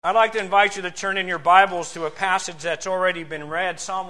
I'd like to invite you to turn in your Bibles to a passage that's already been read, Psalm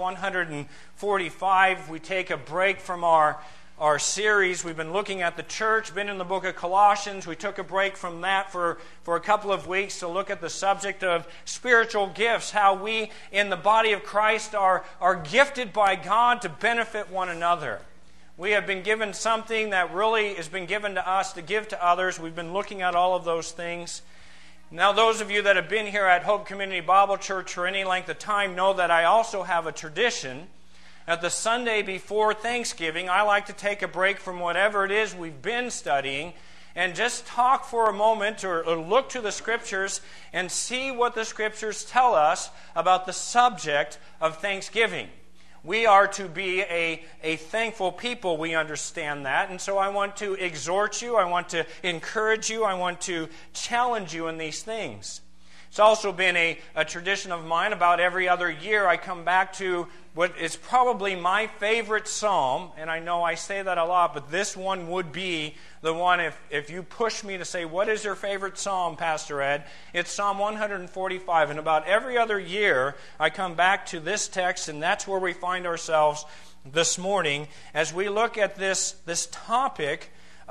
145. We take a break from our series. We've been looking at the church, been in the book of Colossians. We took a break from that for a couple of weeks to look at the subject of spiritual gifts, how we in the body of Christ are gifted by God to benefit one another. We have been given something that really has been given to us to give to others. We've been looking at all of those things. Now, those of you that have been here at Hope Community Bible Church for any length of time know that I also have a tradition. At the Sunday before Thanksgiving, I like to take a break from whatever it is we've been studying and just talk for a moment or look to the Scriptures and see what the Scriptures tell us about the subject of Thanksgiving. We are to be a thankful people, we understand that. And so I want to exhort you, I want to encourage you, I want to challenge you in these things. It's also been a tradition of mine. About every other year I come back to what is probably my favorite psalm, and I know I say that a lot, but this one would be the one, if you push me to say, what is your favorite psalm, Pastor Ed? It's Psalm 145, and about every other year I come back to this text, and that's where we find ourselves this morning as we look at this topic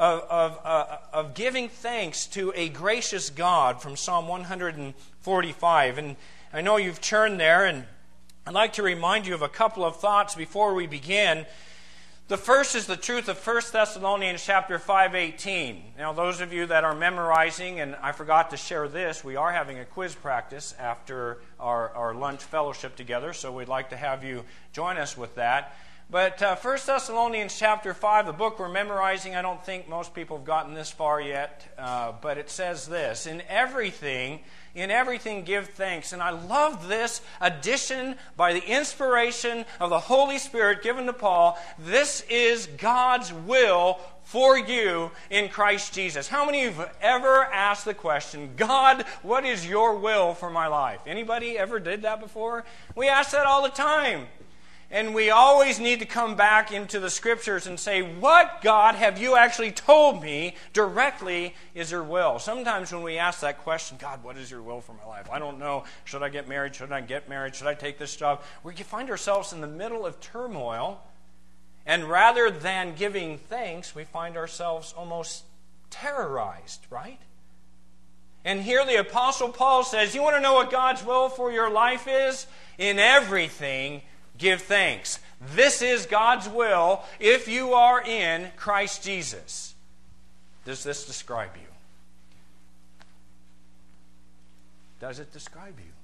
of giving thanks to a gracious God from Psalm 145. And I know you've turned there, and I'd like to remind you of a couple of thoughts before we begin. The first is the truth of 1 Thessalonians chapter 5:18. Now, those of you that are memorizing, and I forgot to share this, we are having a quiz practice after our lunch fellowship together, so we'd like to have you join us with that. But 1 Thessalonians chapter 5, the book we're memorizing, I don't think most people have gotten this far yet, but it says this: In everything give thanks. And I love this addition by the inspiration of the Holy Spirit given to Paul. This is God's will for you in Christ Jesus. How many of you have ever asked the question, God, what is your will for my life? Anybody ever did that before? We ask that all the time. And we always need to come back into the Scriptures and say, what, God, have you actually told me directly is your will? Sometimes when we ask that question, God, what is your will for my life? I don't know. Should I get married? Should I get married? Should I take this job? We find ourselves in the middle of turmoil. And rather than giving thanks, we find ourselves almost terrorized, right? And here the Apostle Paul says, you want to know what God's will for your life is? In everything, give thanks. This is God's will if you are in Christ Jesus. Does this describe you? Does it describe you?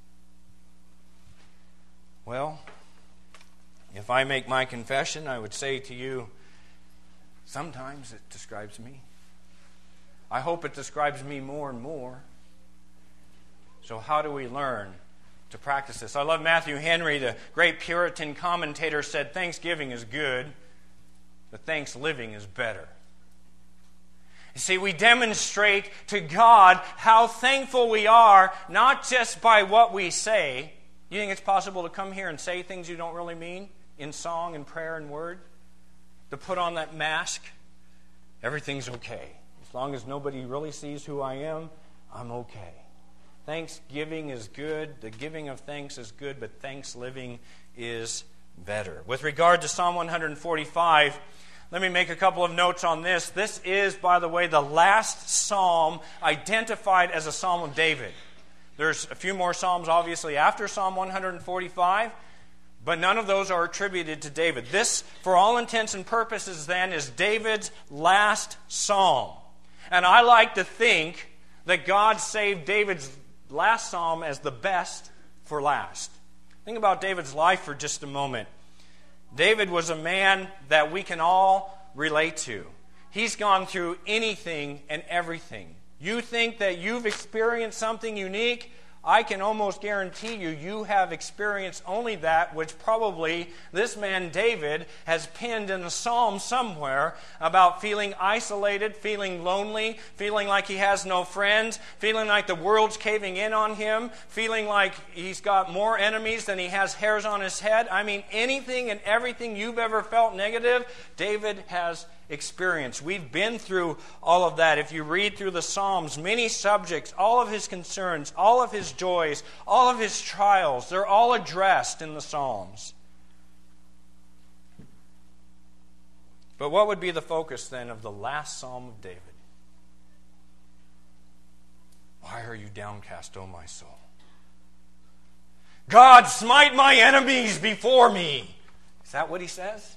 Well, if I make my confession, I would say to you, sometimes it describes me. I hope it describes me more and more. So how do we learn to practice this? I love Matthew Henry, the great Puritan commentator, said Thanksgiving is good, but thanks living is better. You see, we demonstrate to God how thankful we are, not just by what we say. You think it's possible to come here and say things you don't really mean in song and prayer and word? To put on that mask? Everything's okay. As long as nobody really sees who I am, I'm okay. Thanksgiving is good, the giving of thanks is good, but thanks living is better. With regard to Psalm 145, let me make a couple of notes on this. This is, by the way, the last psalm identified as a Psalm of David. There's a few more psalms, obviously, after Psalm 145, but none of those are attributed to David. This, for all intents and purposes, then, is David's last psalm. And I like to think that God saved David's last psalm as the best for last. Think about David's life for just a moment. David was a man that we can all relate to. He's gone through anything and everything. You think that you've experienced something unique? I can almost guarantee you have experienced only that which probably this man David has penned in a psalm somewhere about feeling isolated, feeling lonely, feeling like he has no friends, feeling like the world's caving in on him, feeling like he's got more enemies than he has hairs on his head. I mean, anything and everything you've ever felt negative, David has experience. We've been through all of that. If you read through the Psalms, many subjects, all of his concerns, all of his joys, all of his trials, they're all addressed in the Psalms. But what would be the focus then of the last Psalm of David? Why are you downcast, O my soul? God, smite my enemies before me. Is that what he says?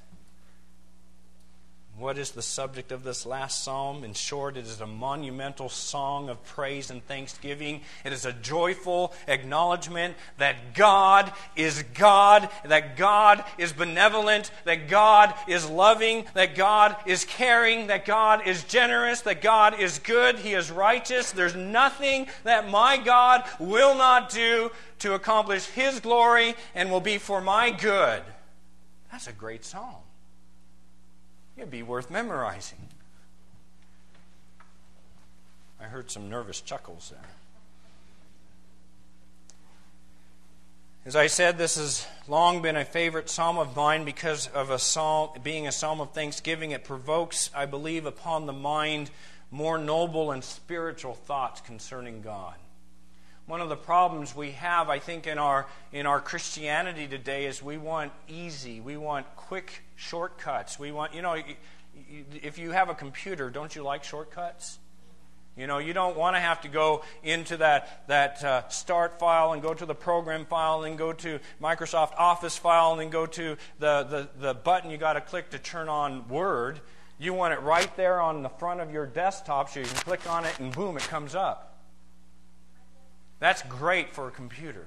What is the subject of this last psalm? In short, it is a monumental song of praise and thanksgiving. It is a joyful acknowledgement that God is God, that God is benevolent, that God is loving, that God is caring, that God is generous, that God is good, He is righteous. There's nothing that my God will not do to accomplish His glory and will be for my good. That's a great psalm. It'd be worth memorizing. I heard some nervous chuckles there. As I said, this has long been a favorite psalm of mine because of being a psalm of thanksgiving. It provokes, I believe, upon the mind more noble and spiritual thoughts concerning God. One of the problems we have, I think, in our Christianity today is we want easy, we want quick shortcuts. We want, if you have a computer, don't you like shortcuts? You don't want to have to go into that start file and go to the program file and go to Microsoft Office file and then go to the button you got to click to turn on Word. You want it right there on the front of your desktop so you can click on it and boom, it comes up. That's great for a computer.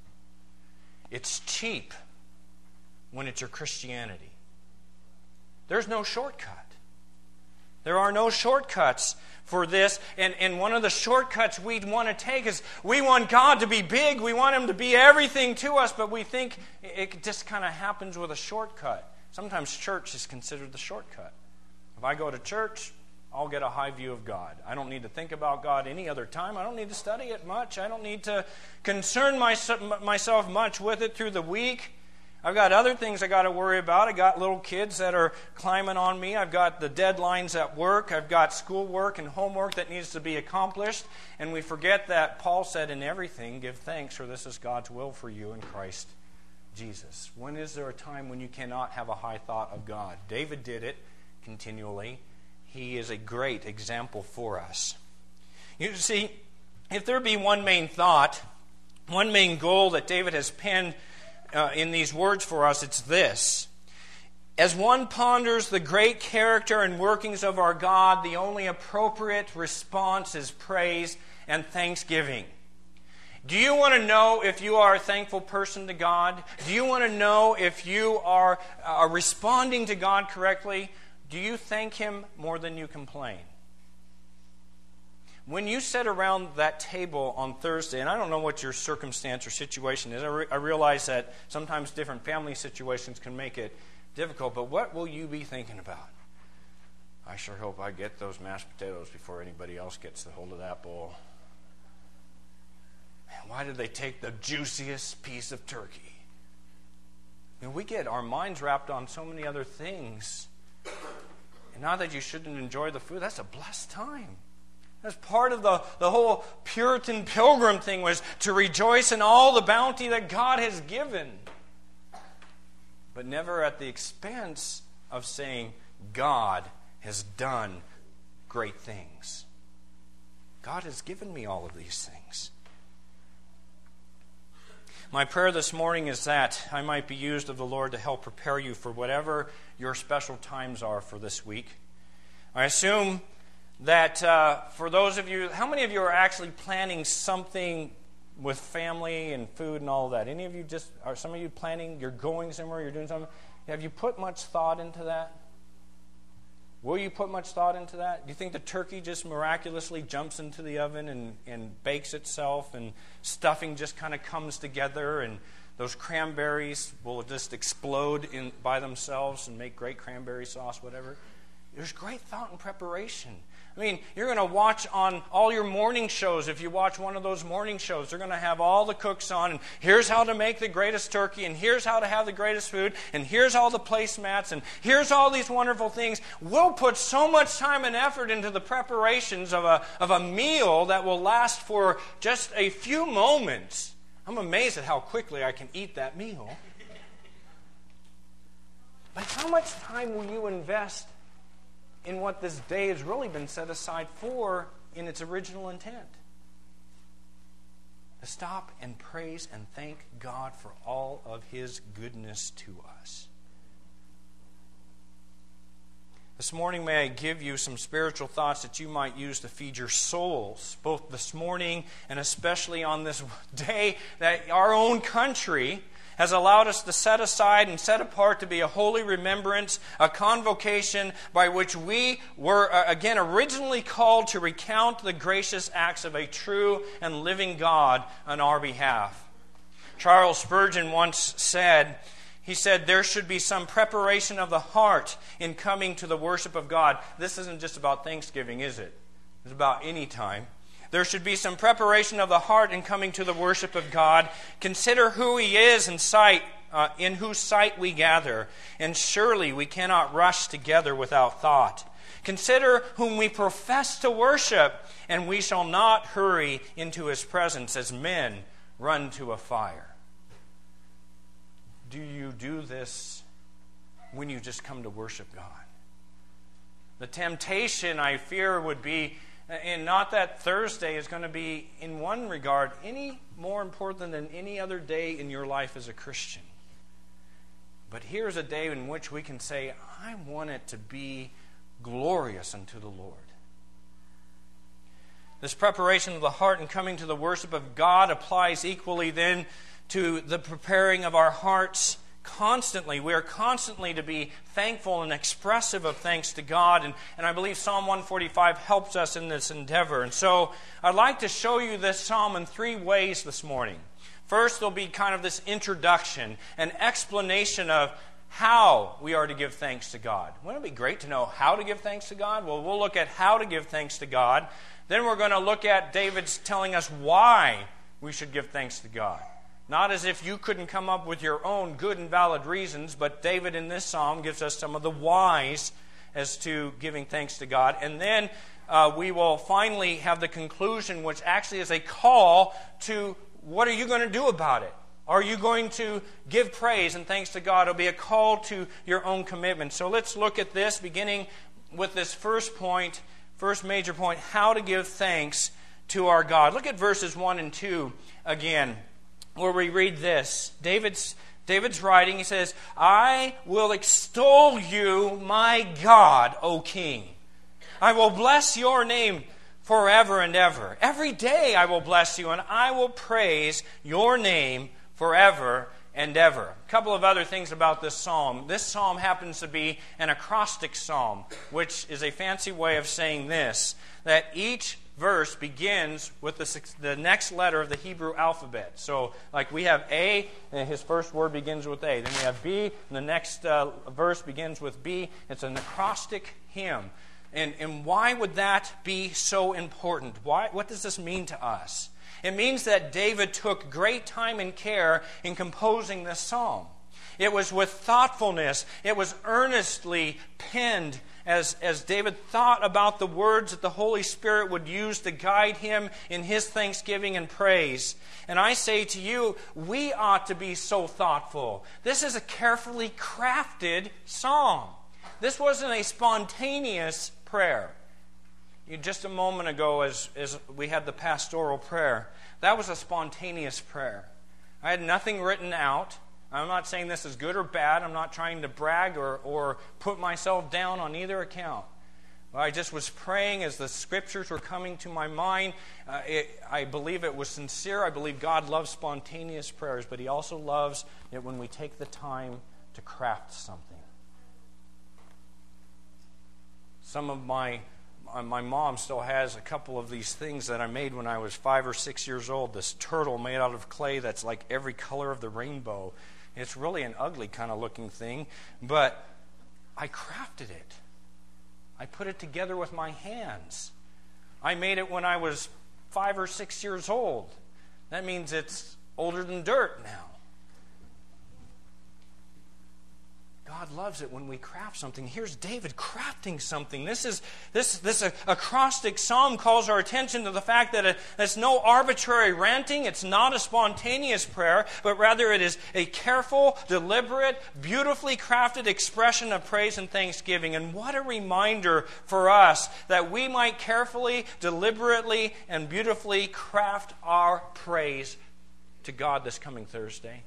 It's cheap when it's your Christianity. There's no shortcut. There are no shortcuts for this. And one of the shortcuts we want to take is we want God to be big. We want Him to be everything to us, but we think it just kind of happens with a shortcut. Sometimes church is considered the shortcut. If I go to church, I'll get a high view of God. I don't need to think about God any other time. I don't need to study it much. I don't need to concern myself much with it through the week. I've got other things I got to worry about. I got little kids that are climbing on me. I've got the deadlines at work. I've got schoolwork and homework that needs to be accomplished. And we forget that Paul said, in everything, give thanks, for this is God's will for you in Christ Jesus. When is there a time when you cannot have a high thought of God? David did it continually. He is a great example for us. You see, if there be one main thought, one main goal that David has penned in these words for us, it's this. As one ponders the great character and workings of our God, the only appropriate response is praise and thanksgiving. Do you want to know if you are a thankful person to God? Do you want to know if you are responding to God correctly? Do you thank Him more than you complain? When you sit around that table on Thursday, and I don't know what your circumstance or situation is, I realize that sometimes different family situations can make it difficult, but what will you be thinking about? I sure hope I get those mashed potatoes before anybody else gets a hold of that bowl. Man, why did they take the juiciest piece of turkey? We get our minds wrapped on so many other things. And not that you shouldn't enjoy the food. That's a blessed time. That's part of the whole Puritan pilgrim thing, was to rejoice in all the bounty that God has given. But never at the expense of saying, God has done great things. God has given me all of these things. My prayer this morning is that I might be used of the Lord to help prepare you for whatever your special times are for this week. I assume that for those of you, how many of you are actually planning something with family and food and all of that? Any of you are some of you planning, you're going somewhere, you're doing something? Have you put much thought into that? Will you put much thought into that? Do you think the turkey just miraculously jumps into the oven and bakes itself, and stuffing just kind of comes together, and those cranberries will just explode by themselves and make great cranberry sauce, whatever? There's great thought and preparation. I mean, you're going to watch on all your morning shows. If you watch one of those morning shows, they're going to have all the cooks on, and here's how to make the greatest turkey, and here's how to have the greatest food, and here's all the placemats, and here's all these wonderful things. We'll put so much time and effort into the preparations of a meal that will last for just a few moments. I'm amazed at how quickly I can eat that meal. But how much time will you invest in what this day has really been set aside for in its original intent? To stop and praise and thank God for all of His goodness to us. This morning, may I give you some spiritual thoughts that you might use to feed your souls, both this morning and especially on this day that our own country has allowed us to set aside and set apart to be a holy remembrance, a convocation by which we were, again, originally called to recount the gracious acts of a true and living God on our behalf. Charles Spurgeon once said, he said, there should be some preparation of the heart in coming to the worship of God. This isn't just about Thanksgiving, is it? It's about any time. There should be some preparation of the heart in coming to the worship of God. Consider who He is in whose sight we gather, and surely we cannot rush together without thought. Consider whom we profess to worship, and we shall not hurry into His presence as men run to a fire. Do you do this when you just come to worship God? The temptation, I fear, would be, and not that Thursday is going to be, in one regard, any more important than any other day in your life as a Christian. But here's a day in which we can say, I want it to be glorious unto the Lord. This preparation of the heart and coming to the worship of God applies equally then to the preparing of our hearts constantly. We are constantly to be thankful and expressive of thanks to God. And I believe Psalm 145 helps us in this endeavor. And so I'd like to show you this psalm in three ways this morning. First, there'll be kind of this introduction, an explanation of how we are to give thanks to God. Wouldn't it be great to know how to give thanks to God? Well, we'll look at how to give thanks to God. Then we're going to look at David's telling us why we should give thanks to God. Not as if you couldn't come up with your own good and valid reasons, but David in this psalm gives us some of the whys as to giving thanks to God. And then we will finally have the conclusion, which actually is a call to what are you going to do about it? Are you going to give praise and thanks to God? It'll be a call to your own commitment. So let's look at this, beginning with this first major point, how to give thanks to our God. Look at verses 1 and 2 again, where we read this. David's writing, he says, I will extol you, my God, O King. I will bless your name forever and ever. Every day I will bless you, and I will praise your name forever and ever. A couple of other things about this psalm. This psalm happens to be an acrostic psalm, which is a fancy way of saying this, that each verse begins with the next letter of the Hebrew alphabet. So, like we have A, and his first word begins with A. Then we have B, and the next verse begins with B. It's an acrostic hymn. And why would that be so important? What does this mean to us? It means that David took great time and care in composing this psalm. It was with thoughtfulness. It was earnestly penned as David thought about the words that the Holy Spirit would use to guide him in his thanksgiving and praise. And I say to you, we ought to be so thoughtful. This is a carefully crafted psalm. This wasn't a spontaneous prayer. Just a moment ago, as we had the pastoral prayer, that was a spontaneous prayer. I had nothing written out. I'm not saying this is good or bad. I'm not trying to brag or put myself down on either account. I just was praying as the Scriptures were coming to my mind. I believe it was sincere. I believe God loves spontaneous prayers, but He also loves it when we take the time to craft something. Some of my mom still has a couple of these things that I made when I was 5 or 6 years old. This turtle made out of clay that's like every color of the rainbow. It's really an ugly kind of looking thing, but I crafted it. I put it together with my hands. I made it when I was 5 or 6 years old. That means it's older than dirt now. God loves it when we craft something. Here's David crafting something. This acrostic psalm calls our attention to the fact that it's no arbitrary ranting. It's not a spontaneous prayer, but rather it is a careful, deliberate, beautifully crafted expression of praise and thanksgiving. And what a reminder for us that we might carefully, deliberately, and beautifully craft our praise to God this coming Thursday.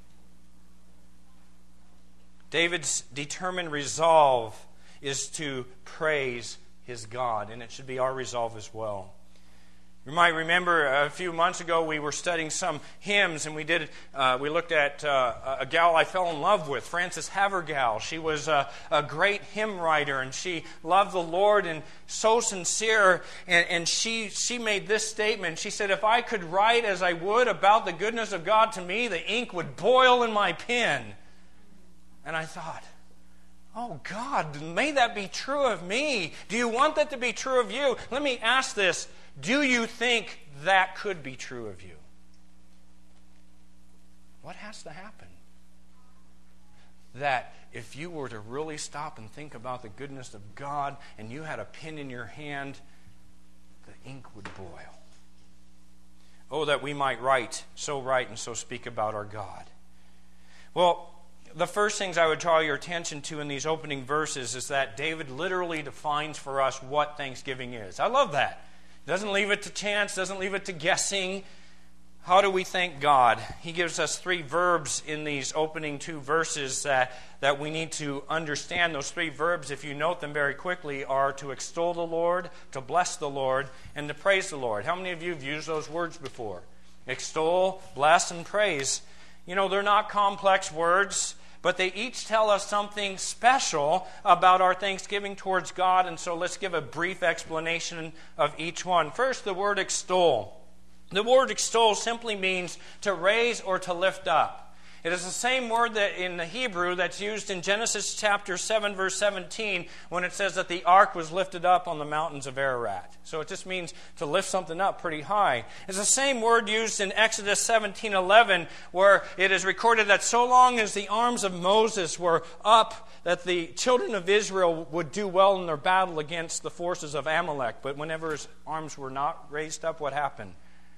David's determined resolve is to praise his God, and it should be our resolve as well. You might remember a few months ago we were studying some hymns, and we looked at a gal I fell in love with, Frances Havergal. She was a great hymn writer, and she loved the Lord and so sincere. And she made this statement. She said, "If I could write as I would about the goodness of God to me, the ink would boil in my pen." And I thought, oh God, may that be true of me. Do you want that to be true of you? Let me ask this. Do you think that could be true of you? What has to happen? That if you were to really stop and think about the goodness of God and you had a pen in your hand, the ink would boil. Oh, that we might write and so speak about our God. Well, the first things I would draw your attention to in these opening verses is that David literally defines for us what thanksgiving is. I love that. Doesn't leave it to chance, doesn't leave it to guessing. How do we thank God? He gives us 3 verbs in these opening 2 verses that we need to understand. Those 3 verbs, if you note them very quickly, are to extol the Lord, to bless the Lord, and to praise the Lord. How many of you have used those words before? Extol, bless, and praise. You know, they're not complex words, but they each tell us something special about our thanksgiving towards God. And so let's give a brief explanation of each one. First, the word extol. The word extol simply means to raise or to lift up. It is the same word that in the Hebrew that's used in Genesis chapter 7, verse 17, when it says that the ark was lifted up on the mountains of Ararat. So it just means to lift something up pretty high. It's the same word used in Exodus 17:11, where it is recorded that so long as the arms of Moses were up, that the children of Israel would do well in their battle against the forces of Amalek. But whenever his arms were not raised up, what happened?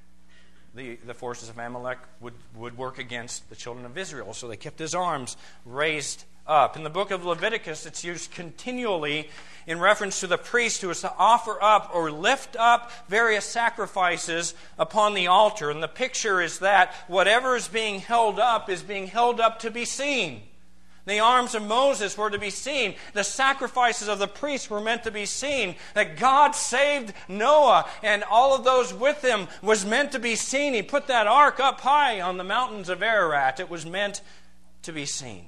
The forces of Amalek would work against the children of Israel. So they kept his arms raised up. In the book of Leviticus, it's used continually in reference to the priest who is to offer up or lift up various sacrifices upon the altar. And the picture is that whatever is being held up to be seen. The arms of Moses were to be seen. The sacrifices of the priests were meant to be seen. That God saved Noah and all of those with him was meant to be seen. He put that ark up high on the mountains of Ararat. It was meant to be seen.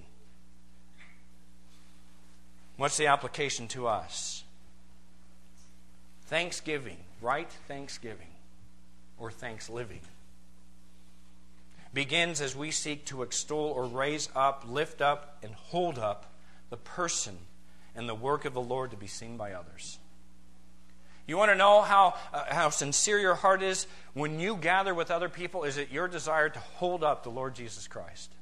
What's the application to us? Thanksgiving, right thanksgiving, or thanks-living, begins as we seek to extol or raise up, lift up, and hold up the person and the work of the Lord to be seen by others. You want to know how sincere your heart is? When you gather with other people, is it your desire to hold up the Lord Jesus Christ?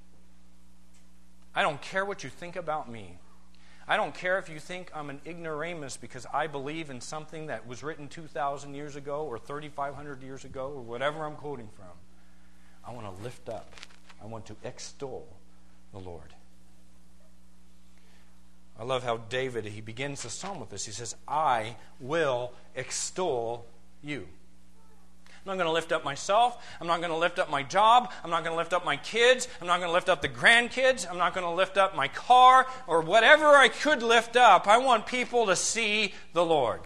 I don't care what you think about me. I don't care if you think I'm an ignoramus because I believe in something that was written 2,000 years ago or 3,500 years ago or whatever I'm quoting from. I want to lift up. I want to extol the Lord. I love how David, he begins the psalm with this. He says, I will extol you. I'm not going to lift up myself. I'm not going to lift up my job. I'm not going to lift up my kids. I'm not going to lift up the grandkids. I'm not going to lift up my car or whatever I could lift up. I want people to see the Lord.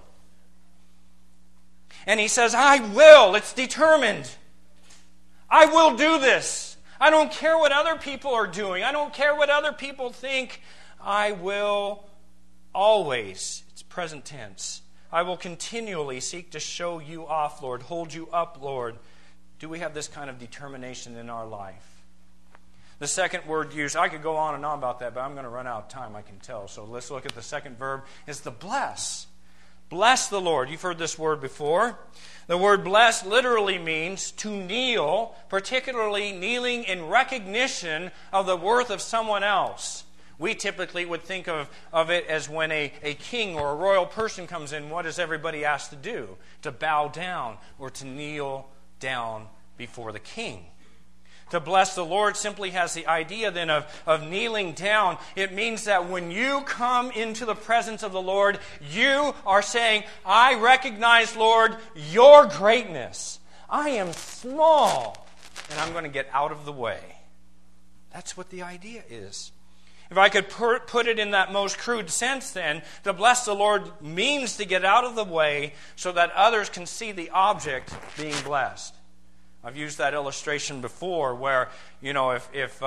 And he says, I will. It's determined. I will do this. I don't care what other people are doing. I don't care what other people think. I will always, it's present tense, I will continually seek to show you off, Lord, hold you up, Lord. Do we have this kind of determination in our life? The second word used, I could go on and on about that, but I'm going to run out of time, I can tell. So let's look at the second verb. It's the bless. Bless the Lord. You've heard this word before. The word bless literally means to kneel, particularly kneeling in recognition of the worth of someone else. We typically would think of it as when a king or a royal person comes in, what is everybody asked to do? To bow down or to kneel down before the king. To bless the Lord simply has the idea then of kneeling down. It means that when you come into the presence of the Lord, you are saying, I recognize, Lord, your greatness. I am small, and I'm going to get out of the way. That's what the idea is. If I could put it in that most crude sense then, to bless the Lord means to get out of the way so that others can see the object being blessed. I've used that illustration before where, if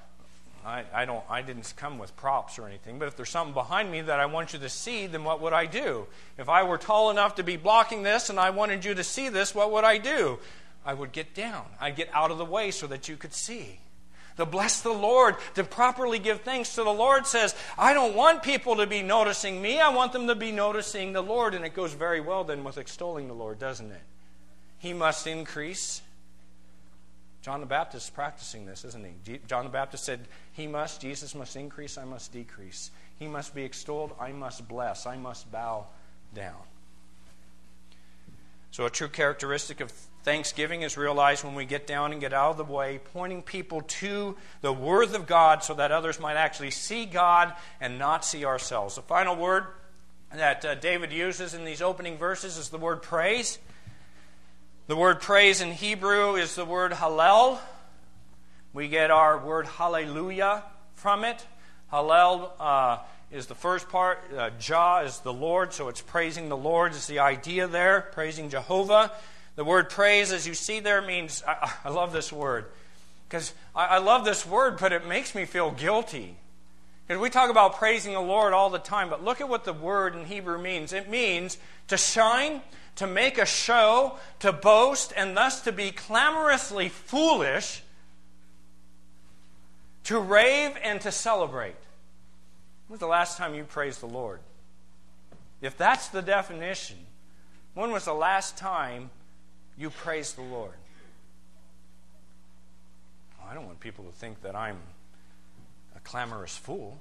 I didn't come with props or anything, but if there's something behind me that I want you to see, then what would I do? If I were tall enough to be blocking this and I wanted you to see this, what would I do? I would get down. I'd get out of the way so that you could see. To bless the Lord, to properly give thanks to the Lord says, I don't want people to be noticing me. I want them to be noticing the Lord. And it goes very well then with extolling the Lord, doesn't it? He must increase. John the Baptist is practicing this, isn't he? John the Baptist said, Jesus must increase, I must decrease. He must be extolled, I must bless, I must bow down. So a true characteristic of thanksgiving is realized when we get down and get out of the way, pointing people to the worth of God so that others might actually see God and not see ourselves. The final word that David uses in these opening verses is the word praise. The word praise in Hebrew is the word hallel. We get our word hallelujah from it. Hallel is the first part. Jah is the Lord, so it's praising the Lord is the idea there, praising Jehovah. The word praise, as you see there, means, I love this word. Because I love this word, but it makes me feel guilty. Because we talk about praising the Lord all the time, but look at what the word in Hebrew means. It means to shine, to make a show, to boast, and thus to be clamorously foolish, to rave and to celebrate. When was the last time you praised the Lord? If that's the definition, when was the last time you praised the Lord? Well, I don't want people to think that I'm a clamorous fool.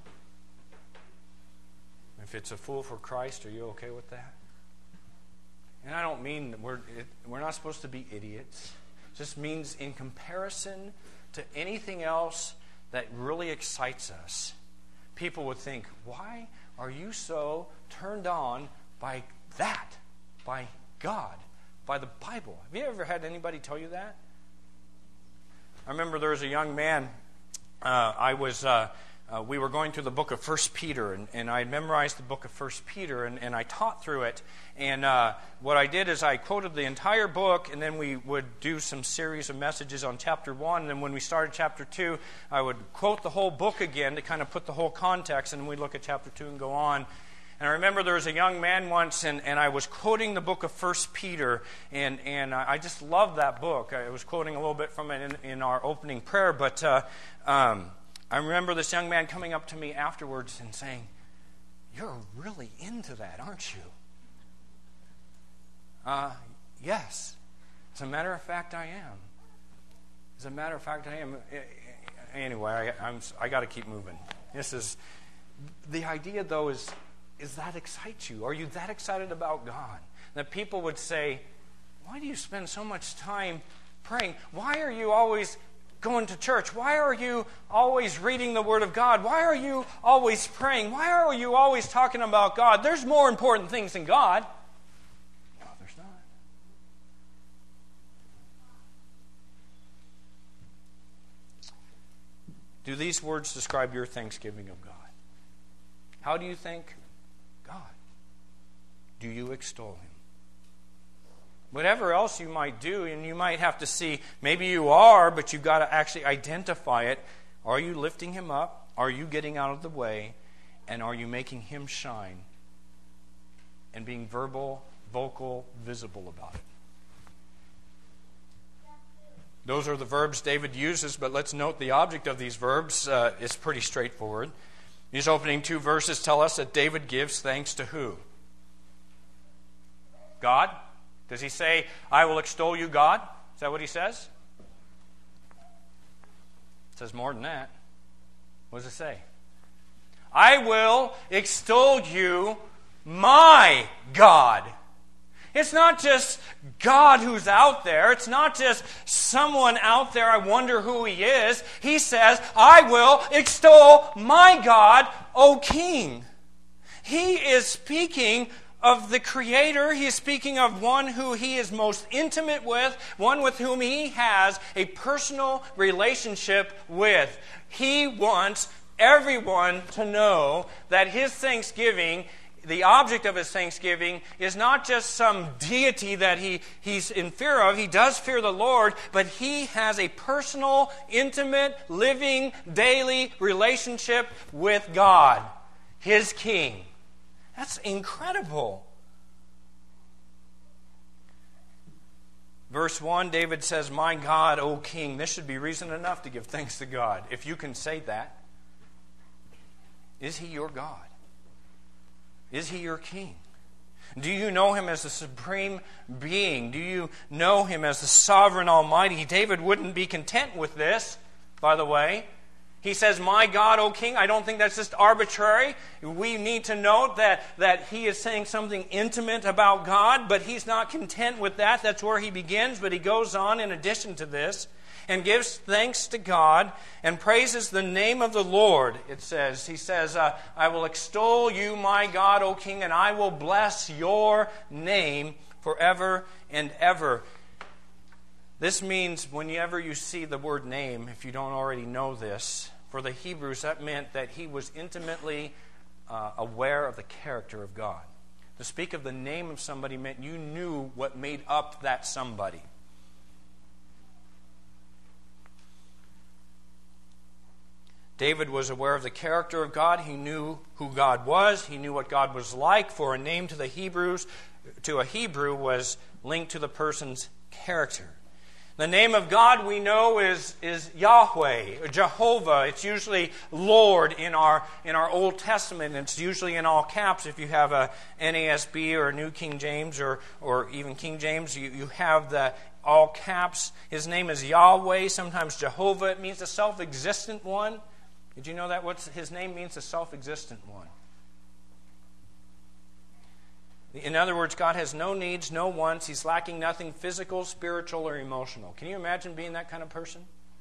If it's a fool for Christ, are you okay with that? And I don't mean that we're not supposed to be idiots. It just means in comparison to anything else that really excites us, people would think, why are you so turned on by that, by God, by the Bible? Have you ever had anybody tell you that? I remember there was a young man, we were going through the book of 1 Peter, and I had memorized the book of 1 Peter, and I taught through it. And what I did is I quoted the entire book, and then we would do some series of messages on chapter 1. And then when we started chapter 2, I would quote the whole book again to kind of put the whole context, and then we'd look at chapter 2 and go on. And I remember there was a young man once, and I was quoting the book of 1 Peter, and I just loved that book. I was quoting a little bit from it in our opening prayer, but I remember this young man coming up to me afterwards and saying, "You're really into that, aren't you?" Yes. As a matter of fact, I am. As a matter of fact, I am. Anyway, I got to keep moving. This is the idea, though, is that excites you? Are you that excited about God that people would say, "Why do you spend so much time praying? Why are you always going to church? Why are you always reading the Word of God? Why are you always praying? Why are you always talking about God? There's more important things than God." No, there's not. Do these words describe your thanksgiving of God? How do you thank God? Do you extol Him? Whatever else you might do, and you might have to see, maybe you are, but you've got to actually identify it. Are you lifting Him up? Are you getting out of the way? And are you making Him shine? And being verbal, vocal, visible about it? Those are the verbs David uses, but let's note the object of these verbs is pretty straightforward. These opening 2 verses tell us that David gives thanks to who? God? Does he say, I will extol you, God? Is that what he says? It says more than that. What does it say? I will extol you, my God. It's not just God who's out there. It's not just someone out there, I wonder who he is. He says, I will extol my God, O King. He is speaking of the Creator. He is speaking of one who he is most intimate with, one with whom he has a personal relationship with. He wants everyone to know that his thanksgiving, the object of his thanksgiving, is not just some deity that he's in fear of. He does fear the Lord, but he has a personal, intimate, living, daily relationship with God, his King. That's incredible. Verse 1, David says, my God, O King. This should be reason enough to give thanks to God. If you can say that, is he your God? Is he your King? Do you know him as the supreme being? Do you know him as the sovereign Almighty? David wouldn't be content with this, by the way. He says, my God, O King. I don't think that's just arbitrary. We need to note that he is saying something intimate about God, but he's not content with that. That's where he begins, but he goes on in addition to this and gives thanks to God and praises the name of the Lord, it says. He says, I will extol you, my God, O King, and I will bless your name forever and ever. This means whenever you see the word name, if you don't already know this, for the Hebrews that meant that he was intimately aware of the character of God. To speak of the name of somebody meant you knew what made up that somebody. David was aware of the character of God. He knew who God was. He knew what God was like. For a name to the Hebrews, to a Hebrew, was linked to the person's character. The name of God we know is Yahweh, or Jehovah. It's usually Lord in our Old Testament. It's usually in all caps. If you have a NASB or a New King James or even King James, you have the all caps. His name is Yahweh, sometimes Jehovah. It means the self-existent one. Did you know that? What his name means? The self-existent one. In other words, God has no needs, no wants. He's lacking nothing physical, spiritual, or emotional. Can you imagine being that kind of person?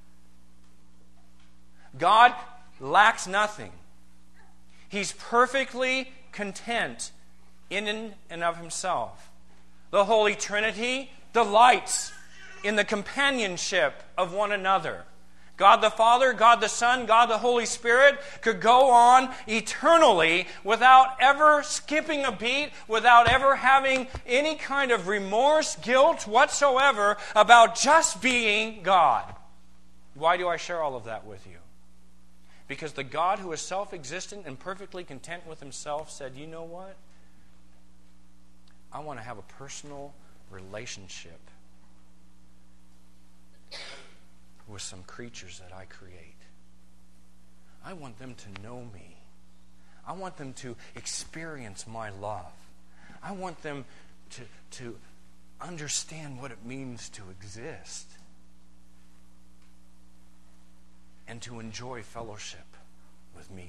God lacks nothing. He's perfectly content in and of himself. The Holy Trinity delights in the companionship of one another. God the Father, God the Son, God the Holy Spirit could go on eternally without ever skipping a beat, without ever having any kind of remorse, guilt whatsoever about just being God. Why do I share all of that with you? Because the God who is self-existent and perfectly content with himself said, you know what? I want to have a personal relationship with some creatures that I create. I want them to know me. I want them to experience my love. I want them to understand what it means to exist and to enjoy fellowship with me.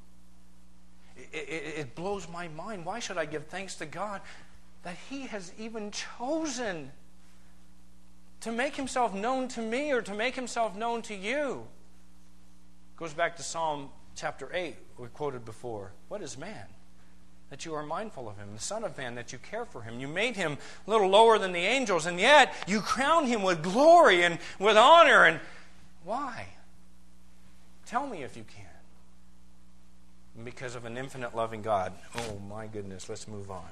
It blows my mind. Why should I give thanks to God that he has even chosen to make himself known to me or to make himself known to you? It goes back to Psalm chapter 8 we quoted before. What is man that you are mindful of him? The Son of Man that you care for him. You made him a little lower than the angels, and yet you crown him with glory and with honor. And why? Tell me if you can. Because of an infinite loving God. Oh my goodness, let's move on.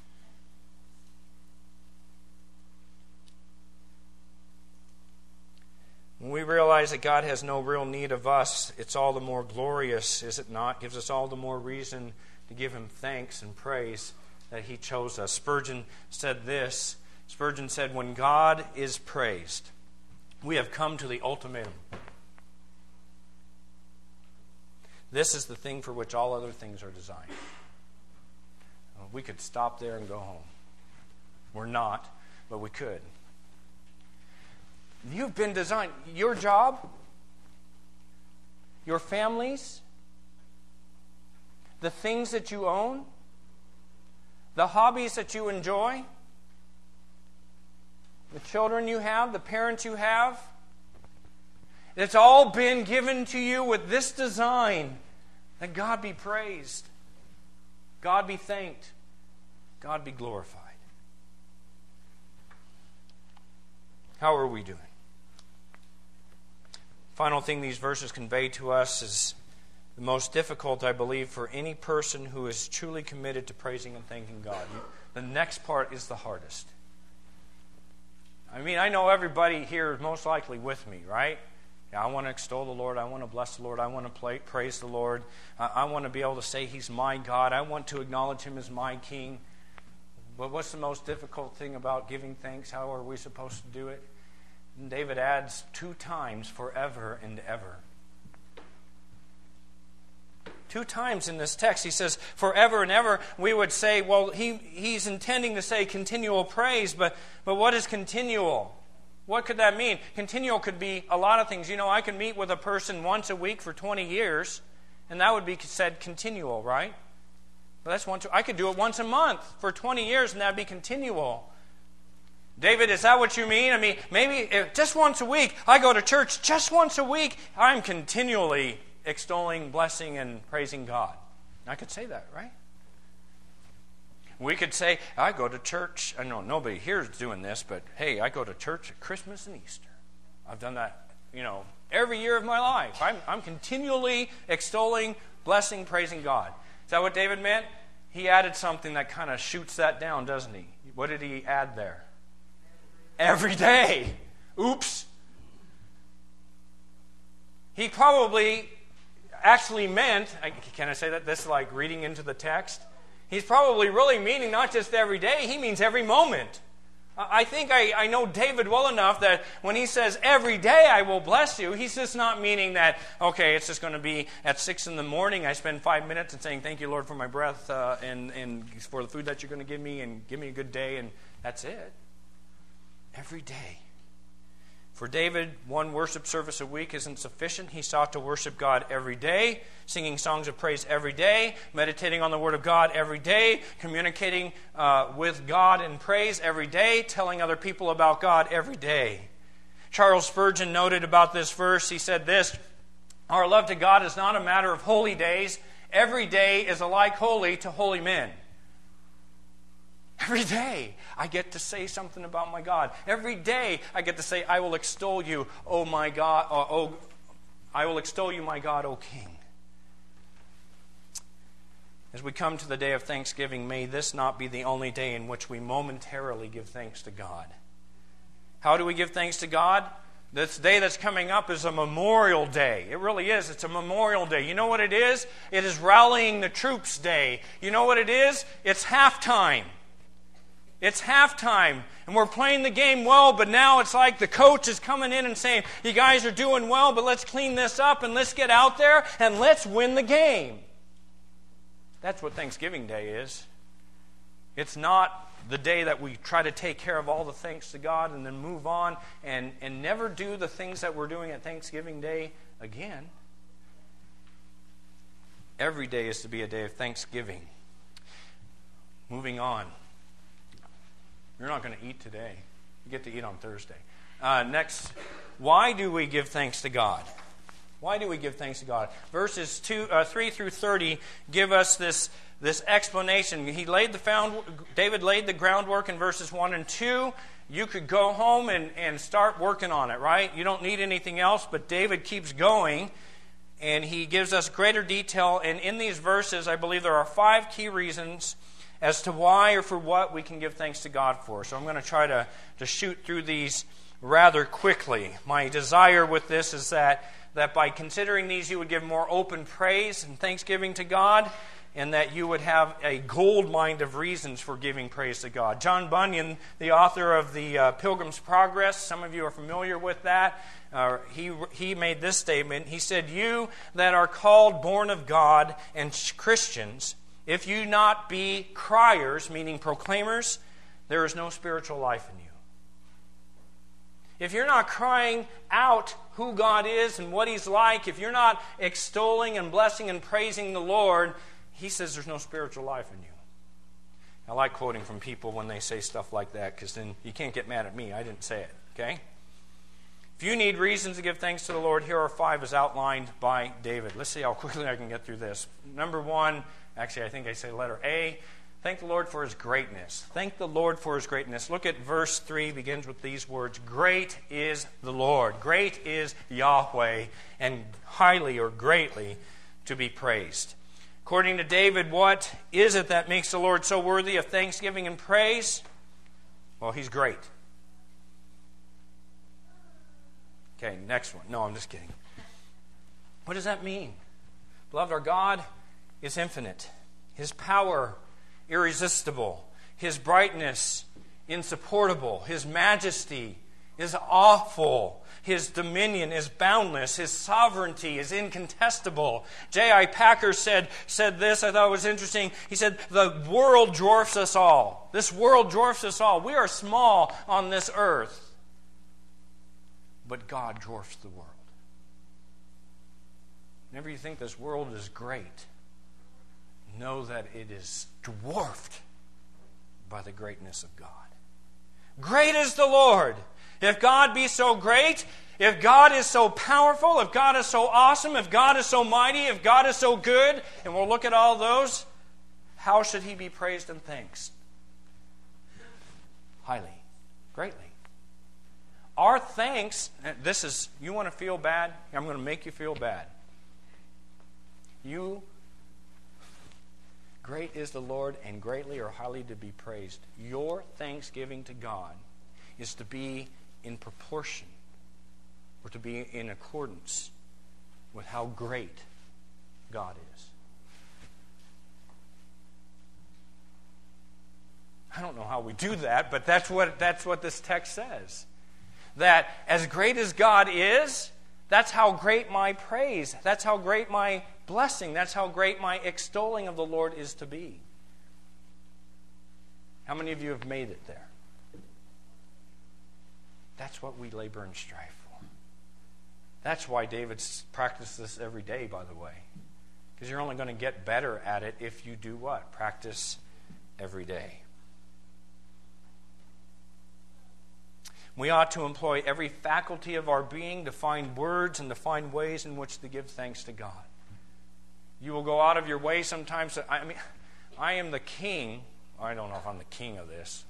When we realize that God has no real need of us, it's all the more glorious, is it not? It gives us all the more reason to give him thanks and praise that he chose us. Spurgeon said this. Spurgeon said, when God is praised, We have come to the ultimatum. This is the thing for which all other things are designed. We could stop there and go home. We're not, but we could. You've been designed. Your job, your families, the things that you own, the hobbies that you enjoy, the children you have, the parents you have, it's all been given to you with this design, that God be praised, God be thanked, God be glorified. How are we doing? Final thing these verses convey to us is the most difficult, I believe, for any person who is truly committed to praising and thanking God. The next part is the hardest. I mean, I know everybody here is most likely with me, right? I want to extol the Lord. I want to bless the Lord. I want to praise the Lord. I want to be able to say He's my God. I want to acknowledge Him as my King. But what's the most difficult thing about giving thanks? How are we supposed to do it? And David adds 2 times, forever and ever. 2 times in this text he says forever and ever. We would say, well, he's intending to say continual praise, but what is continual? What could that mean? Continual could be a lot of things. You know, I can meet with a person once a week for 20 years, and that would be said continual, right? But that's I could do it once a month for 20 years, and that would be continual. David, is that what you mean? I mean, maybe if just once a week, I go to church just once a week, I'm continually extolling, blessing, and praising God. I could say that, right? We could say, I go to church. I know nobody here is doing this, but hey, I go to church at Christmas and Easter. I've done that, every year of my life. I'm continually extolling, blessing, praising God. Is that what David meant? He added something that kind of shoots that down, doesn't he? What did he add there? Every day. Oops. He probably actually meant, can I say that? This is like reading into the text. He's probably really meaning not just every day, he means every moment. I think I know David well enough that when he says every day I will bless you, he's just not meaning that, okay, it's just going to be at 6 in the morning I spend 5 minutes and saying thank you, Lord, for my breath and for the food that you're going to give me and give me a good day, and that's it. Every day. For David, 1 worship service a week isn't sufficient. He sought to worship God every day, singing songs of praise every day, meditating on the Word of God every day, communicating with God in praise every day, telling other people about God every day. Charles Spurgeon noted about this verse, he said this, our love to God is not a matter of holy days. Every day is alike holy to holy men. Every day I get to say something about my God. Every day I get to say, I will extol you, O my God. I will extol you, my God, O King. As we come to the day of Thanksgiving, may this not be the only day in which we momentarily give thanks to God. How do we give thanks to God? This day that's coming up is a Memorial Day. It really is. It's a Memorial Day. You know what it is? It is Rallying the Troops Day. You know what it is? It's halftime. It's halftime, and we're playing the game well, but now it's like the coach is coming in and saying, you guys are doing well, but let's clean this up and let's get out there and let's win the game. That's what Thanksgiving Day is. It's not the day that we try to take care of all the thanks to God and then move on and never do the things that we're doing at Thanksgiving Day again. Every day is to be a day of thanksgiving. Moving on. You're not going to eat today. You get to eat on Thursday. Next, why do we give thanks to God? Why do we give thanks to God? Verses 3 through 30 give us this explanation. David laid the groundwork in verses 1 and 2. You could go home and start working on it, right? You don't need anything else, but David keeps going, and he gives us greater detail. And in these verses, I believe there are 5 key reasons as to why or for what we can give thanks to God for. So I'm going to try to shoot through these rather quickly. My desire with this is that by considering these you would give more open praise and thanksgiving to God, and that you would have a gold mine of reasons for giving praise to God. John Bunyan, the author of the Pilgrim's Progress, some of you are familiar with that. He made this statement. He said, "You that are called born of God and Christians, if you not be criers," meaning proclaimers, "there is no spiritual life in you." If you're not crying out who God is and what He's like, if you're not extolling and blessing and praising the Lord, he says there's no spiritual life in you. I like quoting from people when they say stuff like that, because then you can't get mad at me. I didn't say it, okay? If you need reasons to give thanks to the Lord, here are 5 as outlined by David. Let's see how quickly I can get through this. Number 1, actually I think I say letter A, thank the Lord for His greatness. Thank the Lord for His greatness. Look at verse 3, begins with these words, "Great is the Lord." Great is Yahweh, and highly or greatly to be praised. According to David, what is it that makes the Lord so worthy of thanksgiving and praise? Well, He's great. Okay, next one. No, I'm just kidding. What does that mean? Beloved, our God is infinite. His power irresistible. His brightness insupportable. His majesty is awful. His dominion is boundless. His sovereignty is incontestable. J.I. Packer said this, I thought it was interesting. He said, "The world dwarfs us all. This world dwarfs us all. We are small on this earth. But God dwarfs the world." Whenever you think this world is great, know that it is dwarfed by the greatness of God. Great is the Lord. If God be so great, if God is so powerful, if God is so awesome, if God is so mighty, if God is so good, and we'll look at all those, how should He be praised and thanked? Highly, greatly. Our thanks, this is, you want to feel bad? I'm going to make you feel bad. Great is the Lord, and greatly or highly to be praised. Your thanksgiving to God is to be in proportion, or to be in accordance with how great God is. I don't know how we do that, but that's what this text says. That as great as God is, that's how great my praise, that's how great my blessing, that's how great my extolling of the Lord is to be. How many of you have made it there? That's what we labor and strive for. That's why David practiced this every day, by the way. Because you're only going to get better at it if you do what? Practice every day. We ought to employ every faculty of our being to find words and to find ways in which to give thanks to God. You will go out of your way sometimes. I am the king. I don't know if I'm the king of this.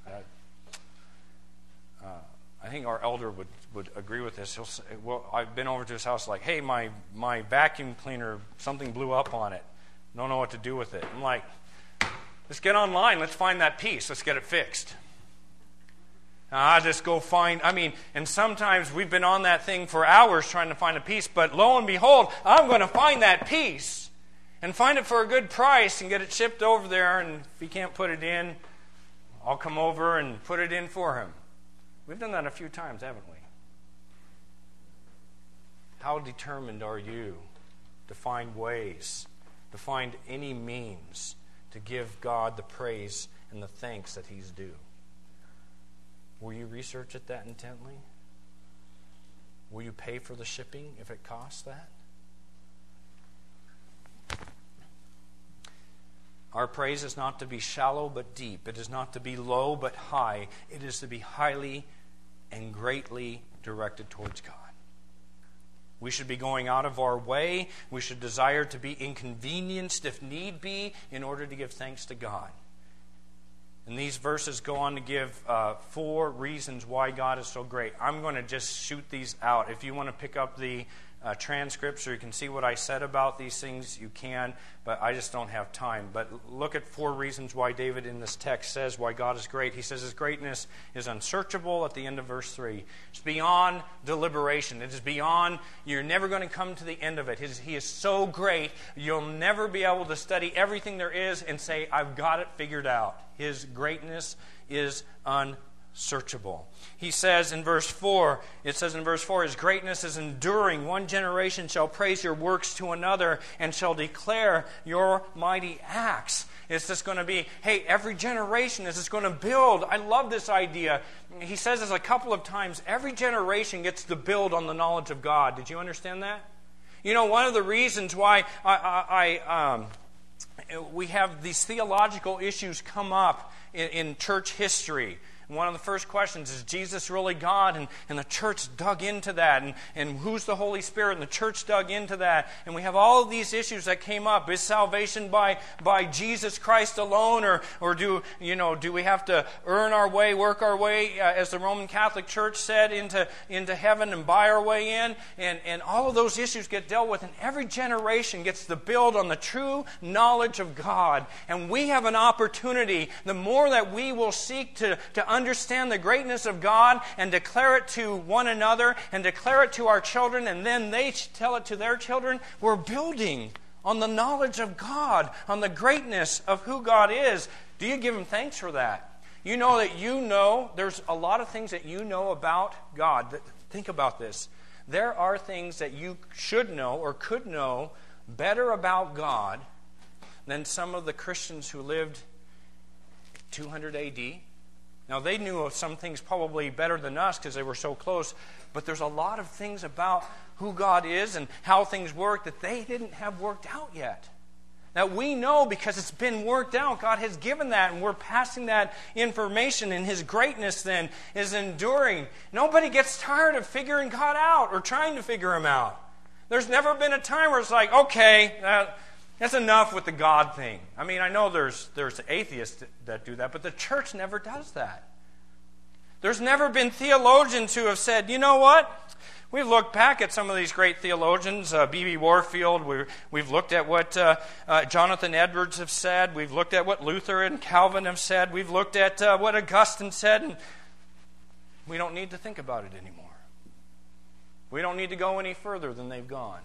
I think our elder would agree with this. He'll say, well, I've been over to his house like, hey, my vacuum cleaner, something blew up on it. Don't know what to do with it. I'm like, let's get online. Let's find that piece. Let's get it fixed. I just go find, and sometimes we've been on that thing for hours trying to find a piece, but lo and behold, I'm going to find that piece and find it for a good price and get it shipped over there, and if he can't put it in, I'll come over and put it in for him. We've done that a few times, haven't we? How determined are you to find ways, to find any means to give God the praise and the thanks that He's due? Will you research it that intently? Will you pay for the shipping if it costs that? Our praise is not to be shallow but deep. It is not to be low but high. It is to be highly and greatly directed towards God. We should be going out of our way. We should desire to be inconvenienced if need be in order to give thanks to God. And these verses go on to give 4 reasons why God is so great. I'm going to just shoot these out. If you want to pick up the transcripts, or you can see what I said about these things, you can, but I just don't have time. But look at 4 reasons why David in this text says why God is great. He says his greatness is unsearchable at the end of verse 3. It's beyond deliberation. It is beyond, you're never going to come to the end of it. He is so great, you'll never be able to study everything there is and say, I've got it figured out. His greatness is unsearchable. He says in verse 4, his greatness is enduring. One generation shall praise your works to another and shall declare your mighty acts. It's just going to be, hey, every generation is just going to build. I love this idea. He says this a couple of times. Every generation gets to build on the knowledge of God. Did you understand that? You know, one of the reasons why we have these theological issues come up in church history. One of the first questions is Jesus really God? And the church dug into that. And who's the Holy Spirit? And the church dug into that. And we have all of these issues that came up. Is salvation by Jesus Christ alone? Or do we have to earn our way, work our way, as the Roman Catholic Church said, into heaven and buy our way in? And all of those issues get dealt with. And every generation gets to build on the true knowledge of God. And we have an opportunity, the more that we will seek to understand the greatness of God and declare it to one another and declare it to our children, and then they tell it to their children, we're building on the knowledge of God, on the greatness of who God is. Do you give Him thanks for that? You know that there's a lot of things that you know about God. Think about this. There are things that you should know or could know better about God than some of the Christians who lived 200 A.D., Now, they knew of some things probably better than us because they were so close, but there's a lot of things about who God is and how things work that they didn't have worked out yet. Now, we know because it's been worked out. God has given that, and we're passing that information, and His greatness then is enduring. Nobody gets tired of figuring God out or trying to figure Him out. There's never been a time where it's like, okay, that's enough with the God thing. I mean, I know there's atheists that do that, but the church never does that. There's never been theologians who have said, you know what? We've looked back at some of these great theologians, B.B. Warfield. We've looked at what Jonathan Edwards have said. We've looked at what Luther and Calvin have said. We've looked at what Augustine said. And we don't need to think about it anymore. We don't need to go any further than they've gone.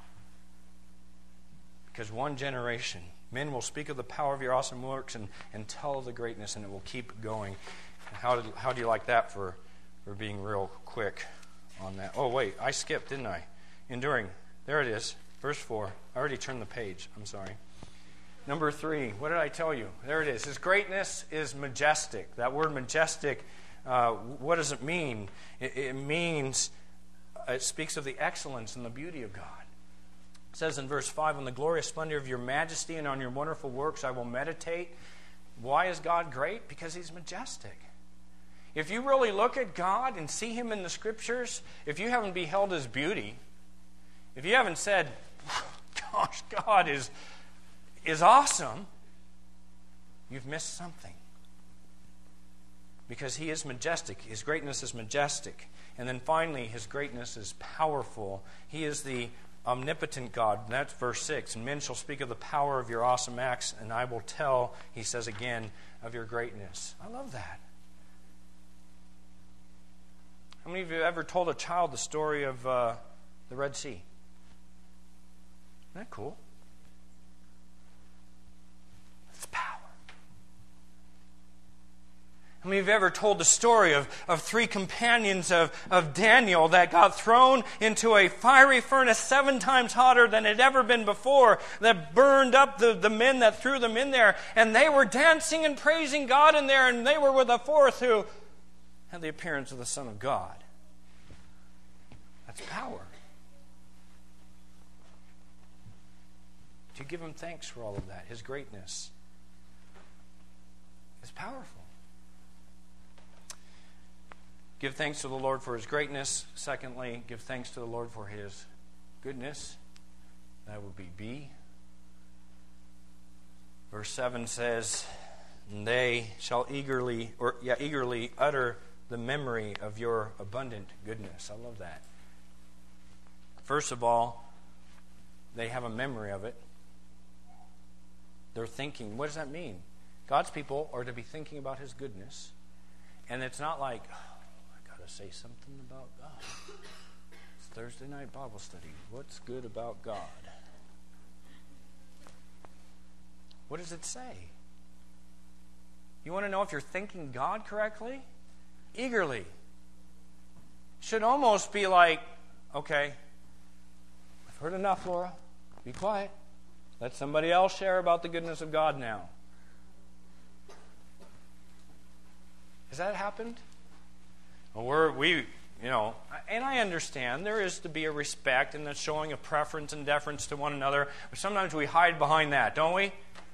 Because one generation, men will speak of the power of your awesome works and tell of the greatness, and it will keep going. How do you like that for being real quick on that? Oh, wait, I skipped, didn't I? Enduring. There it is. Verse 4. I already turned the page. I'm sorry. Number 3. What did I tell you? There it is. His greatness is majestic. That word majestic, what does it mean? It means, it speaks of the excellence and the beauty of God. It says in verse 5, on the glorious splendor of your majesty and on your wonderful works I will meditate. Why is God great? Because He's majestic. If you really look at God and see Him in the Scriptures, if you haven't beheld His beauty, if you haven't said, gosh, God is awesome, you've missed something. Because He is majestic. His greatness is majestic. And then finally, His greatness is powerful. He is the omnipotent God. And that's verse 6. And men shall speak of the power of your awesome acts, and I will tell, he says again, of your greatness. I love that. How many of you have ever told a child the story of the Red Sea? Isn't that cool? It's power. How many of you have ever told the story of 3 companions of Daniel that got thrown into a fiery furnace 7 times hotter than it had ever been before, that burned up the men that threw them in there, and they were dancing and praising God in there, and they were with a 4th who had the appearance of the Son of God. That's power. Do you give Him thanks for all of that? His greatness is powerful. Give thanks to the Lord for His greatness. Secondly, give thanks to the Lord for His goodness. That would be B. Verse 7 says, and they shall eagerly utter the memory of your abundant goodness. I love that. First of all, they have a memory of it. They're thinking, what does that mean? God's people are to be thinking about His goodness. And it's not like, oh, I got to say something about God. It's Thursday night Bible study. What's good about God? What does it say? You want to know if you're thinking God correctly? Eagerly. Should almost be like, okay, I've heard enough, Laura. Be quiet. Let somebody else share about the goodness of God now. Has that happened? Well, and I understand there is to be a respect and the showing of preference and deference to one another, but sometimes we hide behind that, don't we?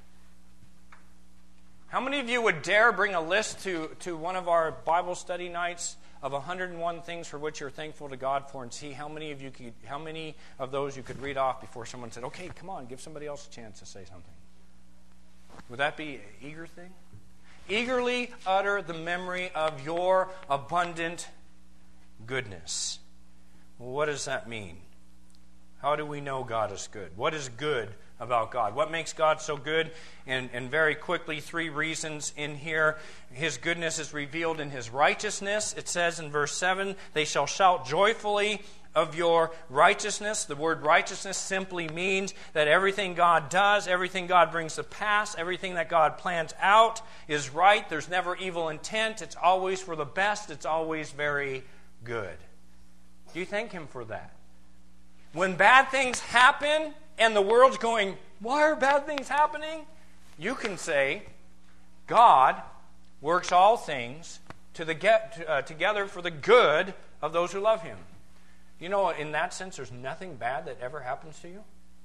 How many of you would dare bring a list to one of our Bible study nights of 101 things for which you're thankful to God for, and see how many of those you could read off before someone said, okay, come on, give somebody else a chance to say something? Would that be an eager thing? Eagerly utter the memory of your abundant goodness. Well, what does that mean? How do we know God is good? What is good about God? What makes God so good? And very quickly, 3 reasons in here. His goodness is revealed in His righteousness. It says in verse 7, they shall shout joyfully of your righteousness. The word righteousness simply means that everything God does, everything God brings to pass, everything that God plans out is right. There's never evil intent. It's always for the best. It's always very good. Do you thank Him for that? When bad things happen and the world's going, why are bad things happening? You can say, God works all things together for the good of those who love Him. You know, in that sense, there's nothing bad that ever happens to you.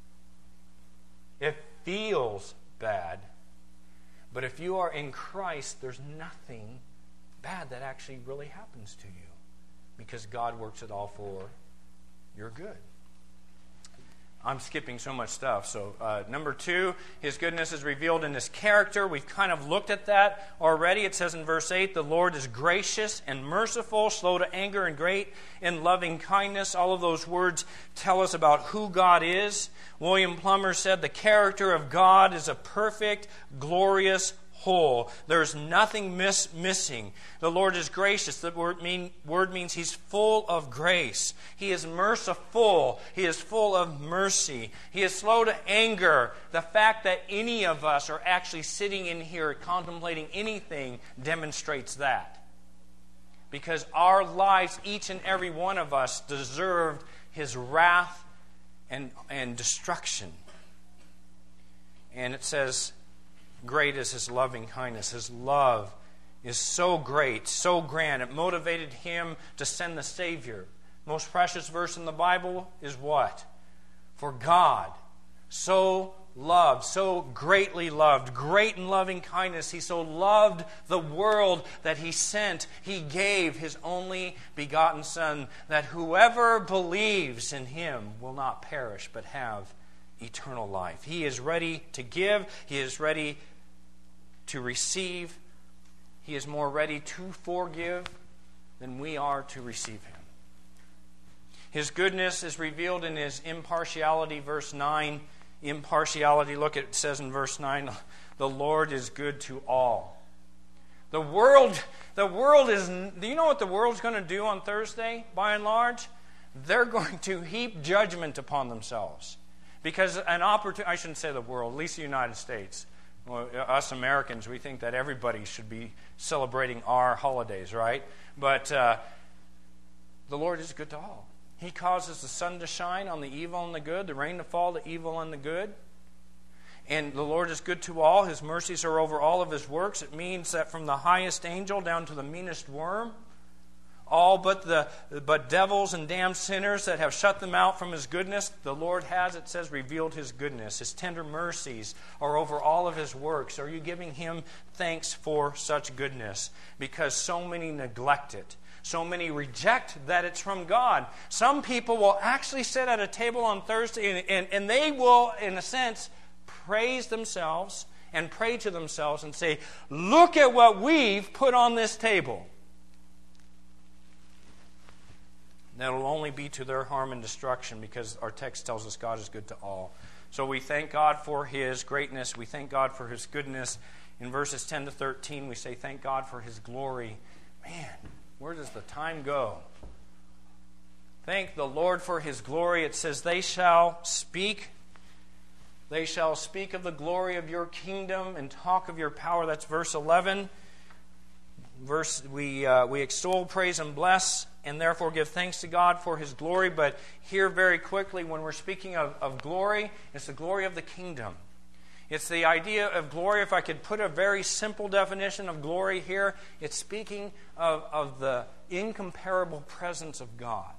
It feels bad, but if you are in Christ, there's nothing bad that actually really happens to you, because God works it all for your good. I'm skipping so much stuff. So number 2, His goodness is revealed in His character. We've kind of looked at that already. It says in verse 8, the Lord is gracious and merciful, slow to anger and great in loving kindness. All of those words tell us about who God is. William Plummer said the character of God is a perfect, glorious whole. There's nothing missing. The Lord is gracious. The word means He's full of grace. He is merciful. He is full of mercy. He is slow to anger. The fact that any of us are actually sitting in here contemplating anything demonstrates that. Because our lives, each and every one of us, deserved His wrath and destruction. And it says, great is His loving kindness. His love is so great, so grand. It motivated Him to send the Savior. Most precious verse in the Bible is what? For God so loved, so greatly loved, great in loving kindness. He so loved the world that He sent, He gave His only begotten Son, that whoever believes in Him will not perish but have eternal life. He is ready to give. He is ready to receive. He is more ready to forgive than we are to receive Him. His goodness is revealed in His impartiality. Verse 9, impartiality. Look, it says in verse 9, the Lord is good to all. The world is, do you know what the world's going to do on Thursday, by and large? They're going to heap judgment upon themselves. Because an opportunity, I shouldn't say the world, at least the United States. Well, us Americans, we think that everybody should be celebrating our holidays, right? But the Lord is good to all. He causes the sun to shine on the evil and the good, the rain to fall to evil and the good. And the Lord is good to all. His mercies are over all of His works. It means that from the highest angel down to the meanest worm, all but devils and damned sinners that have shut them out from His goodness, the Lord has, it says, revealed His goodness. His tender mercies are over all of His works. Are you giving Him thanks for such goodness? Because so many neglect it. So many reject that it's from God. Some people will actually sit at a table on Thursday and they will, in a sense, praise themselves and pray to themselves and say, look at what we've put on this table. that'll only be to their harm and destruction, because our text tells us God is good to all. So we thank God for His greatness. We thank God for His goodness. In verses 10 to 13, we say, thank God for His glory. Man, where does the time go? Thank the Lord for His glory. It says, they shall speak of the glory of your kingdom and talk of your power. That's verse 11. We extol, praise, and bless, and therefore give thanks to God for His glory. But here very quickly, when we're speaking of glory, it's the glory of the kingdom. It's the idea of glory. If I could put a very simple definition of glory here, it's speaking of the incomparable presence of God.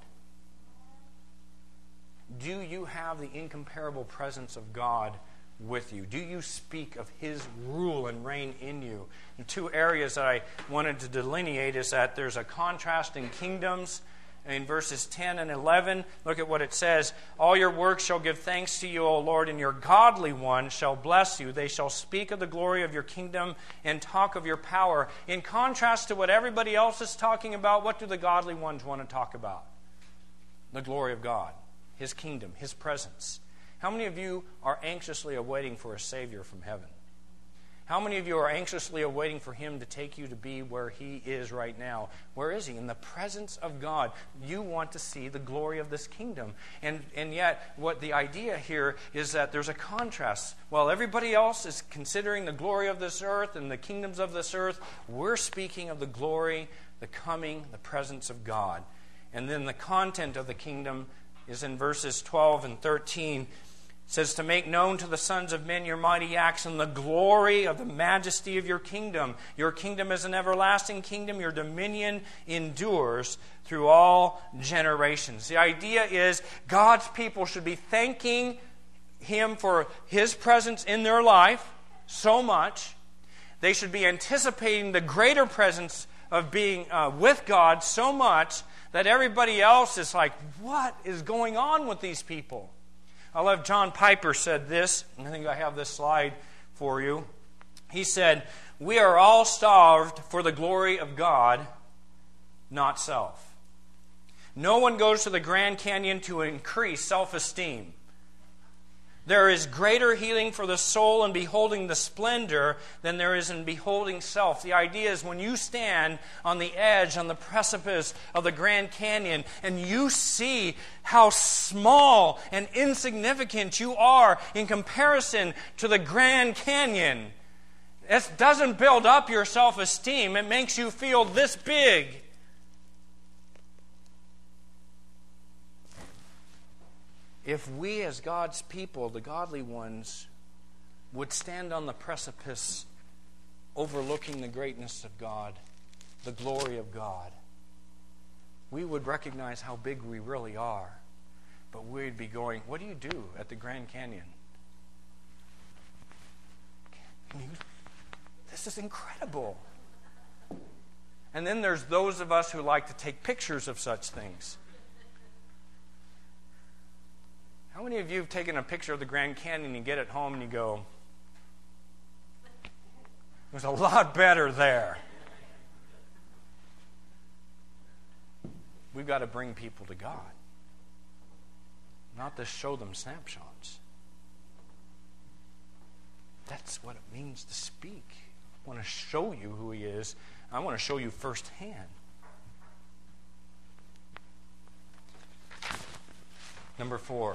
Do you have the incomparable presence of God with you? Do you speak of His rule and reign in you? And two areas that I wanted to delineate is that there's a contrast in kingdoms. In verses 10 and 11, look at what it says. All your works shall give thanks to you, O Lord, and your godly ones shall bless you. They shall speak of the glory of your kingdom and talk of your power. In contrast to what everybody else is talking about, what do the godly ones want to talk about? The glory of God, His kingdom, His presence. How many of you are anxiously awaiting for a Savior from heaven? How many of you are anxiously awaiting for Him to take you to be where He is right now? Where is He? In the presence of God. You want to see the glory of this kingdom. And yet, what the idea here is that there's a contrast. While everybody else is considering the glory of this earth and the kingdoms of this earth, we're speaking of the glory, the coming, the presence of God. And then the content of the kingdom is in verses 12 and 13. It says, to make known to the sons of men your mighty acts and the glory of the majesty of your kingdom. Your kingdom is an everlasting kingdom. Your dominion endures through all generations. The idea is God's people should be thanking Him for His presence in their life so much. They should be anticipating the greater presence of being with God so much that everybody else is like, what is going on with these people? I love John Piper said this. I think I have this slide for you. He said, we are all starved for the glory of God, not self. No one goes to the Grand Canyon to increase self-esteem. There is greater healing for the soul in beholding the splendor than there is in beholding self. The idea is when you stand on the edge, on the precipice of the Grand Canyon, and you see how small and insignificant you are in comparison to the Grand Canyon, it doesn't build up your self-esteem. It makes you feel this big. If we as God's people, the godly ones, would stand on the precipice overlooking the greatness of God, the glory of God, we would recognize how big we really are. But we'd be going, what do you do at the Grand Canyon? This is incredible. And then there's those of us who like to take pictures of such things. How many of you have taken a picture of the Grand Canyon and you get it home and you go, it was a lot better there? We've got to bring people to God, not to show them snapshots. That's what it means to speak. I want to show you who He is. I want to show you firsthand. Number 4.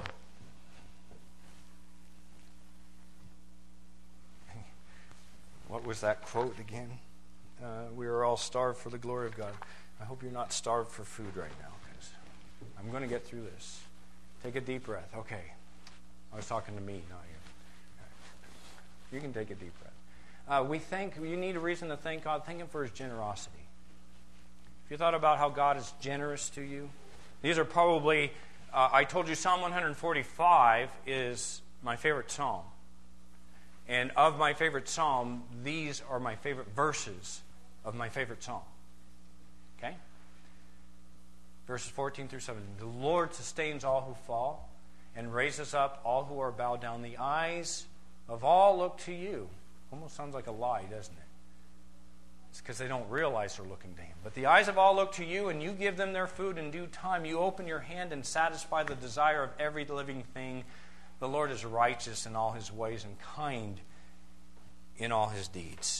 What was that quote again? We are all starved for the glory of God. I hope you're not starved for food right now, because I'm going to get through this. Take a deep breath. Okay. I was talking to me, not you. You can take a deep breath. You need a reason to thank God. Thank Him for His generosity. If you thought about how God is generous to you, these are probably, I told you Psalm 145 is my favorite psalm. And of my favorite psalm, these are my favorite verses of my favorite psalm. Okay? Verses 14 through 17. The Lord sustains all who fall and raises up all who are bowed down. The eyes of all look to you. Almost sounds like a lie, doesn't it? It's because they don't realize they're looking to Him. But the eyes of all look to you, and you give them their food in due time. You open your hand and satisfy the desire of every living thing. The Lord is righteous in all His ways and kind in all His deeds.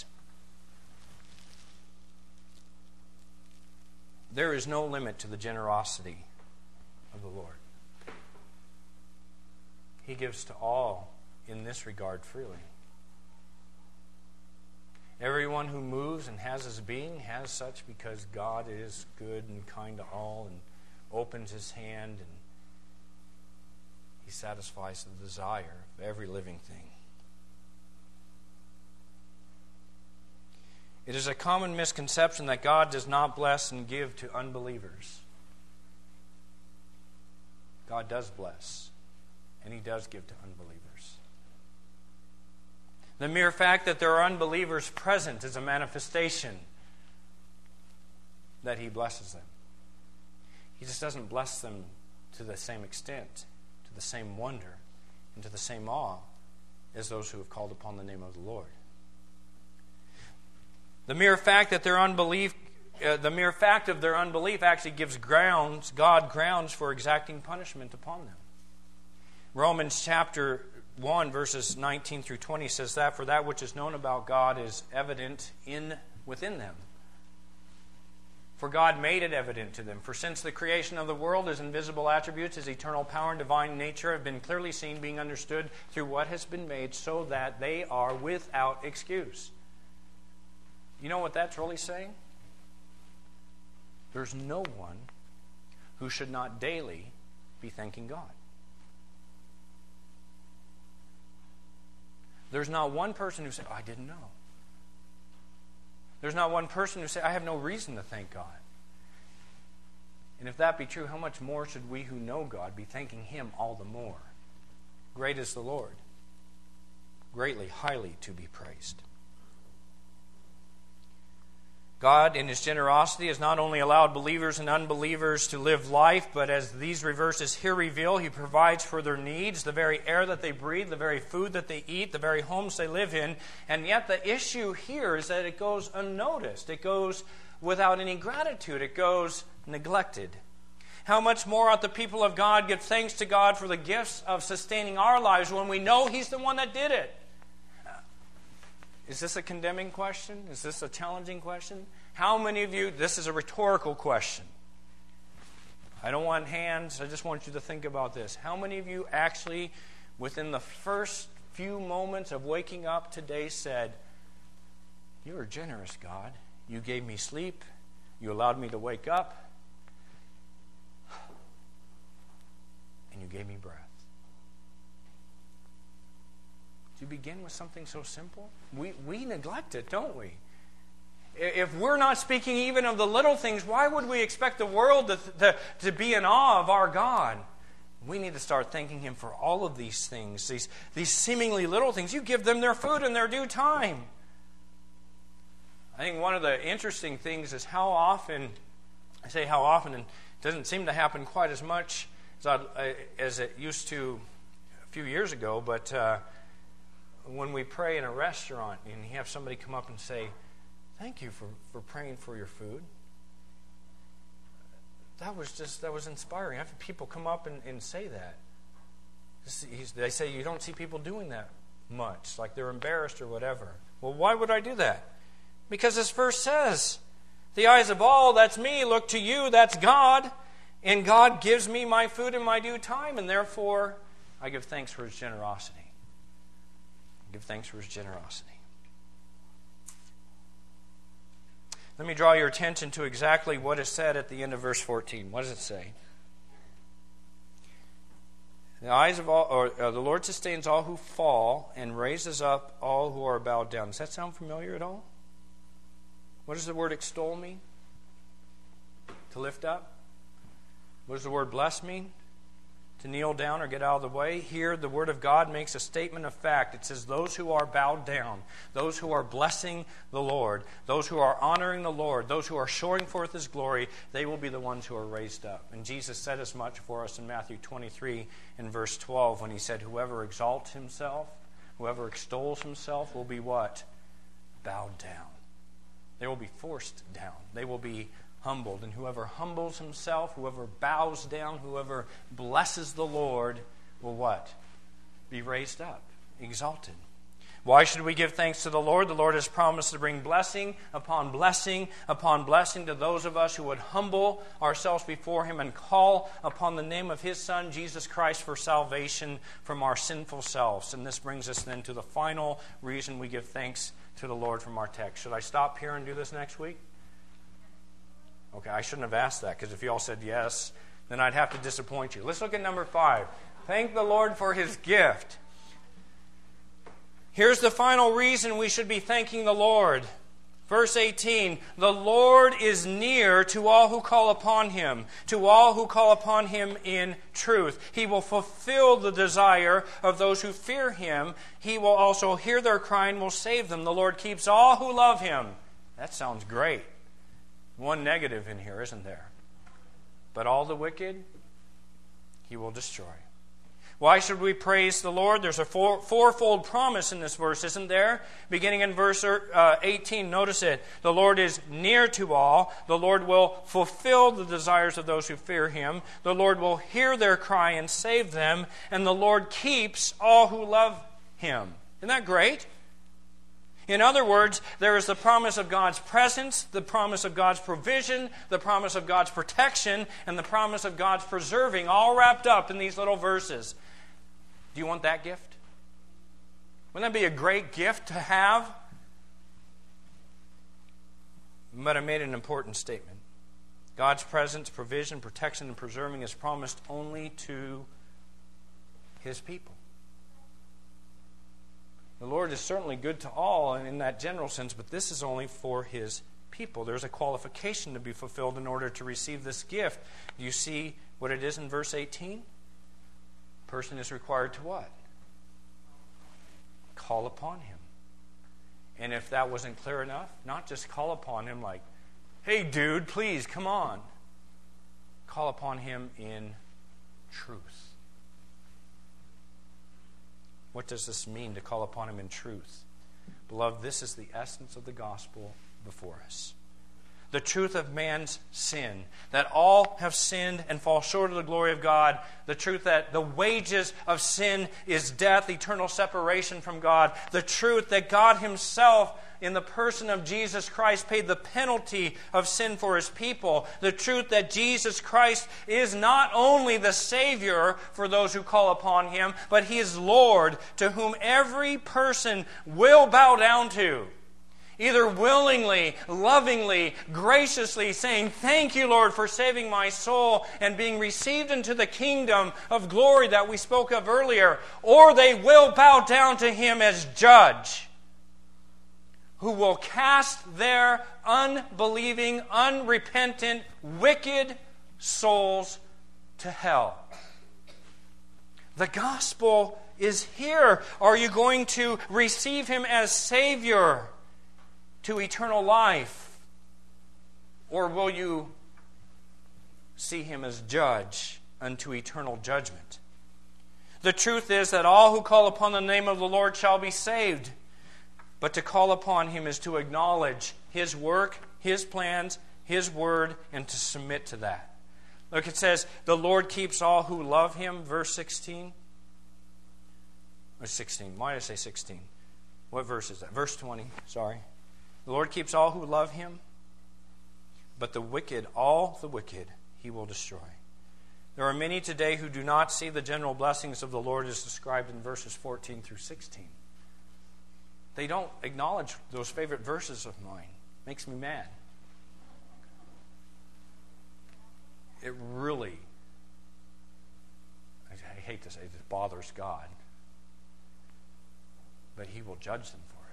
There is no limit to the generosity of the Lord. He gives to all in this regard freely. Everyone who moves and has his being has such because God is good and kind to all and opens His hand and He satisfies the desire of every living thing. It is a common misconception that God does not bless and give to unbelievers. God does bless, and He does give to unbelievers. The mere fact that there are unbelievers present is a manifestation that He blesses them. He just doesn't bless them to the same extent, to the same wonder, and to the same awe as those who have called upon the name of the Lord. The mere fact of their unbelief actually gives God grounds for exacting punishment upon them. Romans chapter 1, verses 19 through 20 says that, for that which is known about God is evident within them. For God made it evident to them. For since the creation of the world, His invisible attributes, His eternal power and divine nature have been clearly seen, being understood through what has been made, so that they are without excuse. You know what that's really saying? There's no one who should not daily be thanking God. There's not one person who said, I didn't know. There's not one person who said, I have no reason to thank God. And if that be true, how much more should we who know God be thanking Him all the more? Great is the Lord, greatly, highly to be praised. God, in His generosity, has not only allowed believers and unbelievers to live life, but as these verses here reveal, He provides for their needs, the very air that they breathe, the very food that they eat, the very homes they live in. And yet the issue here is that it goes unnoticed. It goes without any gratitude. It goes neglected. How much more ought the people of God give thanks to God for the gifts of sustaining our lives when we know He's the one that did it? Is this a condemning question? Is this a challenging question? How many of you, this is a rhetorical question. I don't want hands, I just want you to think about this. How many of you actually, within the first few moments of waking up today, said, You are generous, God. You gave me sleep. You allowed me to wake up. And you gave me breath. To begin with something so simple? We neglect it, don't we? If we're not speaking even of the little things, why would we expect the world to be in awe of our God? We need to start thanking Him for all of these things, these seemingly little things. You give them their food in their due time. I think one of the interesting things is how often, I say how often, and it doesn't seem to happen quite as much as it used to a few years ago, but when we pray in a restaurant and you have somebody come up and say, thank you for praying for your food. That was inspiring. I've had people come up and say that. They say you don't see people doing that much, like they're embarrassed or whatever. Well, why would I do that? Because this verse says, the eyes of all, that's me, look to you, that's God, and God gives me my food in my due time, and therefore I give thanks for His generosity. Give thanks for His generosity. Let me draw your attention to exactly what is said at the end of verse 14. What does it say? The eyes of all, or the Lord sustains all who fall and raises up all who are bowed down. Does that sound familiar at all? What does the word extol mean? To lift up? What does the word bless mean? To kneel down or get out of the way. Here, the Word of God makes a statement of fact. It says, those who are bowed down, those who are blessing the Lord, those who are honoring the Lord, those who are showing forth His glory, they will be the ones who are raised up. And Jesus said as much for us in Matthew 23 and verse 12 when He said, whoever exalts himself, whoever extols himself will be what? Bowed down. They will be forced down. They will be humbled. And whoever humbles himself, whoever bows down, whoever blesses the Lord will what? Be raised up, exalted. Why should we give thanks to the Lord? The Lord has promised to bring blessing upon blessing upon blessing to those of us who would humble ourselves before Him and call upon the name of His Son, Jesus Christ, for salvation from our sinful selves. And this brings us then to the final reason we give thanks to the Lord from our text. Should I stop here and do this next week? Okay, I shouldn't have asked that, because if you all said yes, then I'd have to disappoint you. Let's look at number 5. Thank the Lord for His gift. Here's the final reason we should be thanking the Lord. Verse 18, the Lord is near to all who call upon Him, to all who call upon Him in truth. He will fulfill the desire of those who fear Him. He will also hear their cry and will save them. The Lord keeps all who love Him. That sounds great. One negative in here, isn't there? But all the wicked, He will destroy. Why should we praise the Lord? There's a fourfold promise in this verse, isn't there? Beginning in verse 18, notice it. The Lord is near to all. The Lord will fulfill the desires of those who fear Him. The Lord will hear their cry and save them. And the Lord keeps all who love Him. Isn't that great? In other words, there is the promise of God's presence, the promise of God's provision, the promise of God's protection, and the promise of God's preserving, all wrapped up in these little verses. Do you want that gift? Wouldn't that be a great gift to have? But I made an important statement. God's presence, provision, protection, and preserving is promised only to His people. The Lord is certainly good to all in that general sense, but this is only for His people. There's a qualification to be fulfilled in order to receive this gift. Do you see what it is in verse 18? A person is required to what? Call upon Him. And if that wasn't clear enough, not just call upon Him like, hey dude, please, come on. Call upon Him in truth. What does this mean, to call upon Him in truth? Beloved, this is the essence of the gospel before us. The truth of man's sin, that all have sinned and fall short of the glory of God. The truth that the wages of sin is death, eternal separation from God. The truth that God Himself, in the person of Jesus Christ, paid the penalty of sin for His people. The truth that Jesus Christ is not only the Savior for those who call upon Him, but He is Lord, to whom every person will bow down to. Either willingly, lovingly, graciously saying, thank you, Lord, for saving my soul and being received into the kingdom of glory that we spoke of earlier. Or they will bow down to Him as judge, who will cast their unbelieving, unrepentant, wicked souls to hell. The gospel is here. Are you going to receive Him as Savior to eternal life? Or will you see Him as judge unto eternal judgment? The truth is that all who call upon the name of the Lord shall be saved. But to call upon Him is to acknowledge His work, His plans, His word, and to submit to that. Look, it says, the Lord keeps all who love Him, verse 16. Or 16. Why did I say 16? What verse is that? Verse 20, sorry. The Lord keeps all who love Him, but the wicked, all the wicked, He will destroy. There are many today who do not see the general blessings of the Lord as described in verses 14 through 16. They don't acknowledge those favorite verses of mine. Makes me mad. It really, I hate to say it bothers God. But He will judge them for it.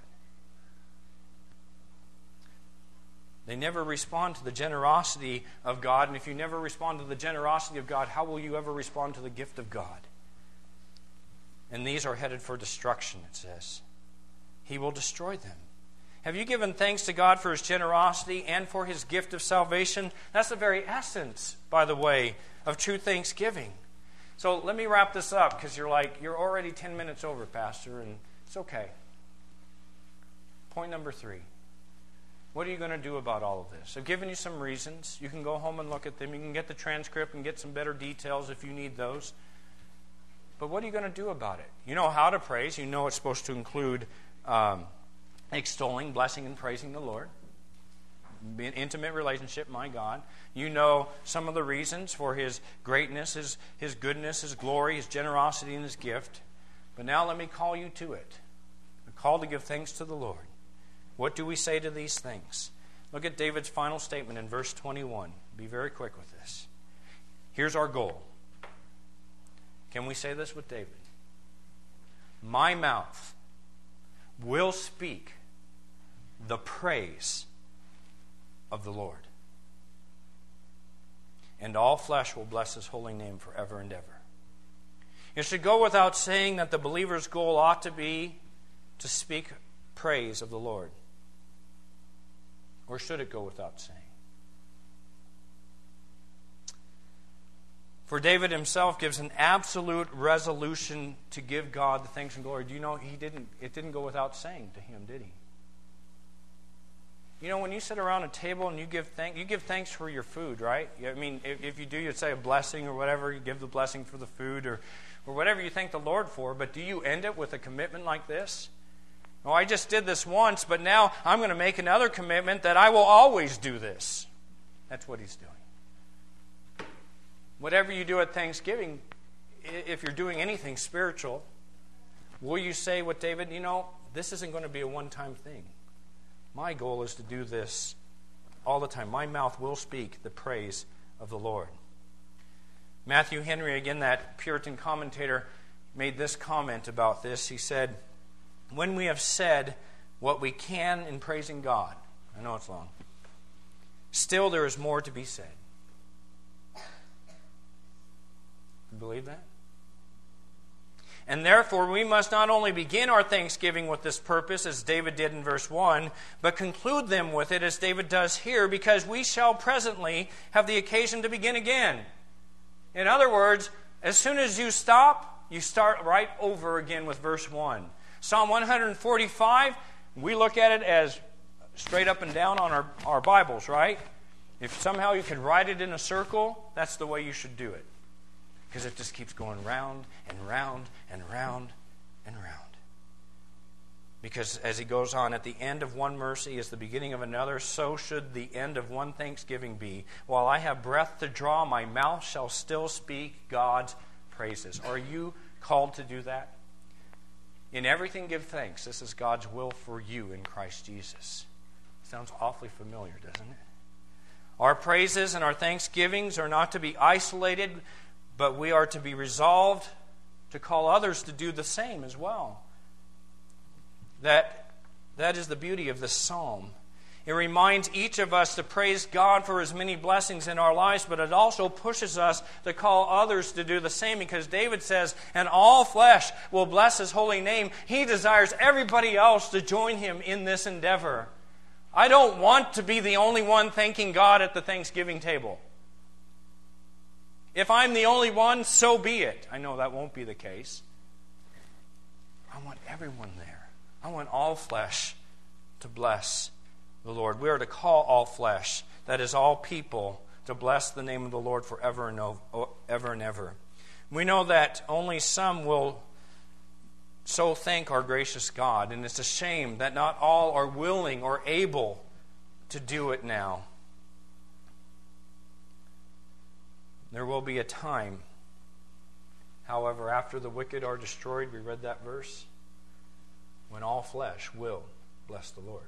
They never respond to the generosity of God. And if you never respond to the generosity of God, how will you ever respond to the gift of God? And these are headed for destruction, it says. He will destroy them. Have you given thanks to God for His generosity and for His gift of salvation? That's the very essence, by the way, of true thanksgiving. So let me wrap this up, because you're already 10 minutes over, Pastor, and it's okay. Point number 3. What are you going to do about all of this? I've given you some reasons. You can go home and look at them. You can get the transcript and get some better details if you need those. But what are you going to do about it? You know how to praise. You know it's supposed to include extolling, blessing, and praising the Lord. Be an intimate relationship, my God. You know some of the reasons for His greatness, His goodness, His glory, His generosity, and His gift. But now let me call you to it. A call to give thanks to the Lord. What do we say to these things? Look at David's final statement in verse 21. Be very quick with this. Here's our goal. Can we say this with David? My mouth will speak the praise of the Lord, and all flesh will bless His holy name forever and ever. It should go without saying that the believer's goal ought to be to speak praise of the Lord. Or should it go without saying? For David himself gives an absolute resolution to give God the thanks and glory. Do you know it didn't go without saying to him, did he? You know, when you sit around a table and you give thanks for your food, right? I mean, if you do, you'd say a blessing or whatever. You give the blessing for the food or whatever you thank the Lord for. But do you end it with a commitment like this? Oh, I just did this once, but now I'm going to make another commitment that I will always do this. That's what he's doing. Whatever you do at Thanksgiving, if you're doing anything spiritual, will you say with David, you know, this isn't going to be a one-time thing. My goal is to do this all the time. My mouth will speak the praise of the Lord. Matthew Henry, again, that Puritan commentator, made this comment about this. He said, when we have said what we can in praising God, I know it's long, still there is more to be said. You believe that? And therefore we must not only begin our thanksgiving with this purpose, as David did in verse 1, but conclude them with it as David does here, because we shall presently have the occasion to begin again. In other words, as soon as you stop, you start right over again with verse 1. Psalm 145, we look at it as straight up and down on our Bibles, right? If somehow you could write it in a circle, that's the way you should do it. Because it just keeps going round and round and round and round. Because as he goes on, at the end of one mercy is the beginning of another, so should the end of one thanksgiving be. While I have breath to draw, my mouth shall still speak God's praises. Are you called to do that? In everything give thanks. This is God's will for you in Christ Jesus. Sounds awfully familiar, doesn't it? Our praises and our thanksgivings are not to be isolated, but we are to be resolved to call others to do the same as well. That is the beauty of this psalm. It reminds each of us to praise God for His many blessings in our lives, but it also pushes us to call others to do the same, because David says, and all flesh will bless His holy name. He desires everybody else to join him in this endeavor. I don't want to be the only one thanking God at the Thanksgiving table. If I'm the only one, so be it. I know that won't be the case. I want everyone there. I want all flesh to bless the Lord. We are to call all flesh, that is all people, to bless the name of the Lord forever and ever. We know that only some will so thank our gracious God, and it's a shame that not all are willing or able to do it now. There will be a time, however, after the wicked are destroyed, we read that verse, when all flesh will bless the Lord.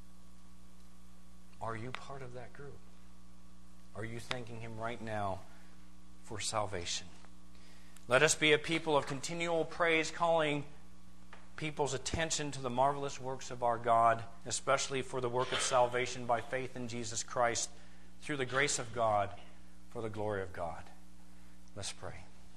Are you part of that group? Are you thanking Him right now for salvation? Let us be a people of continual praise, calling people's attention to the marvelous works of our God, especially for the work of salvation by faith in Jesus Christ, through the grace of God, for the glory of God. Let's pray.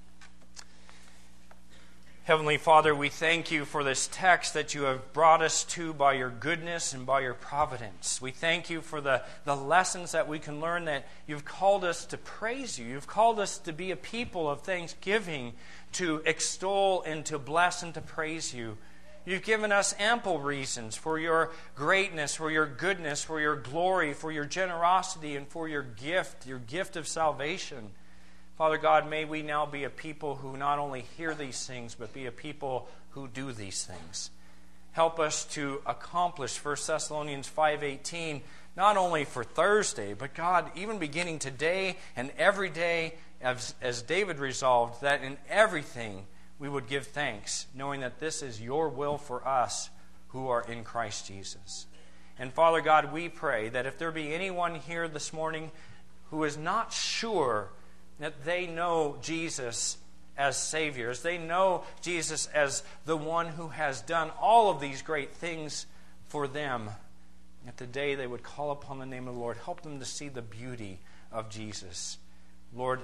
Heavenly Father, we thank You for this text that You have brought us to by Your goodness and by Your providence. We thank You for the lessons that we can learn, that You've called us to praise You. You've called us to be a people of thanksgiving, to extol and to bless and to praise You. you've given us ample reasons for your greatness, for your goodness, for your glory, for your generosity, and for your gift of salvation. Father God, may we now be a people who not only hear these things, but be a people who do these things. Help us to accomplish 1 Thessalonians 5:18, not only for Thursday, but God, even beginning today and every day, as David resolved, that in everything we would give thanks, knowing that this is your will for us who are in Christ Jesus. And Father God, we pray that if there be anyone here this morning who is not sure that they know Jesus as Savior, as they know Jesus as the one who has done all of these great things for them, that today they would call upon the name of the Lord. Help them to see the beauty of Jesus. Lord,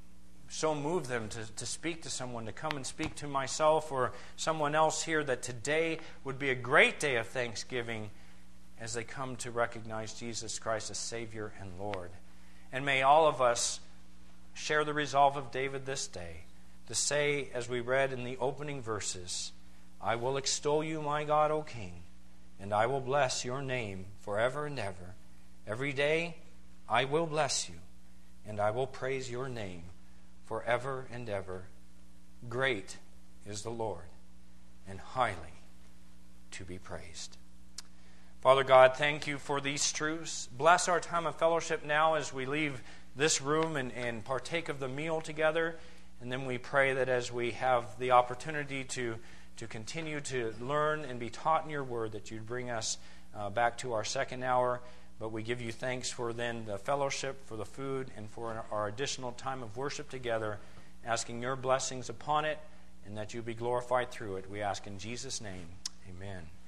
so move them to speak to someone, to come and speak to myself or someone else here, that today would be a great day of thanksgiving as they come to recognize Jesus Christ as Savior and Lord. And may all of us share the resolve of David this day, to say, as we read in the opening verses, I will extol you, my God, O King, and I will bless your name forever and ever. Every day I will bless you, and I will praise your name forever and ever. Great is the Lord, and highly to be praised. Father God, thank you for these truths. Bless our time of fellowship now as we leave this room and partake of the meal together. And then we pray that as we have the opportunity to continue to learn and be taught in your word, that you'd bring us back to our second hour. But we give you thanks for then the fellowship, for the food, and for our additional time of worship together, asking your blessings upon it and that you be glorified through it. We ask in Jesus' name, amen.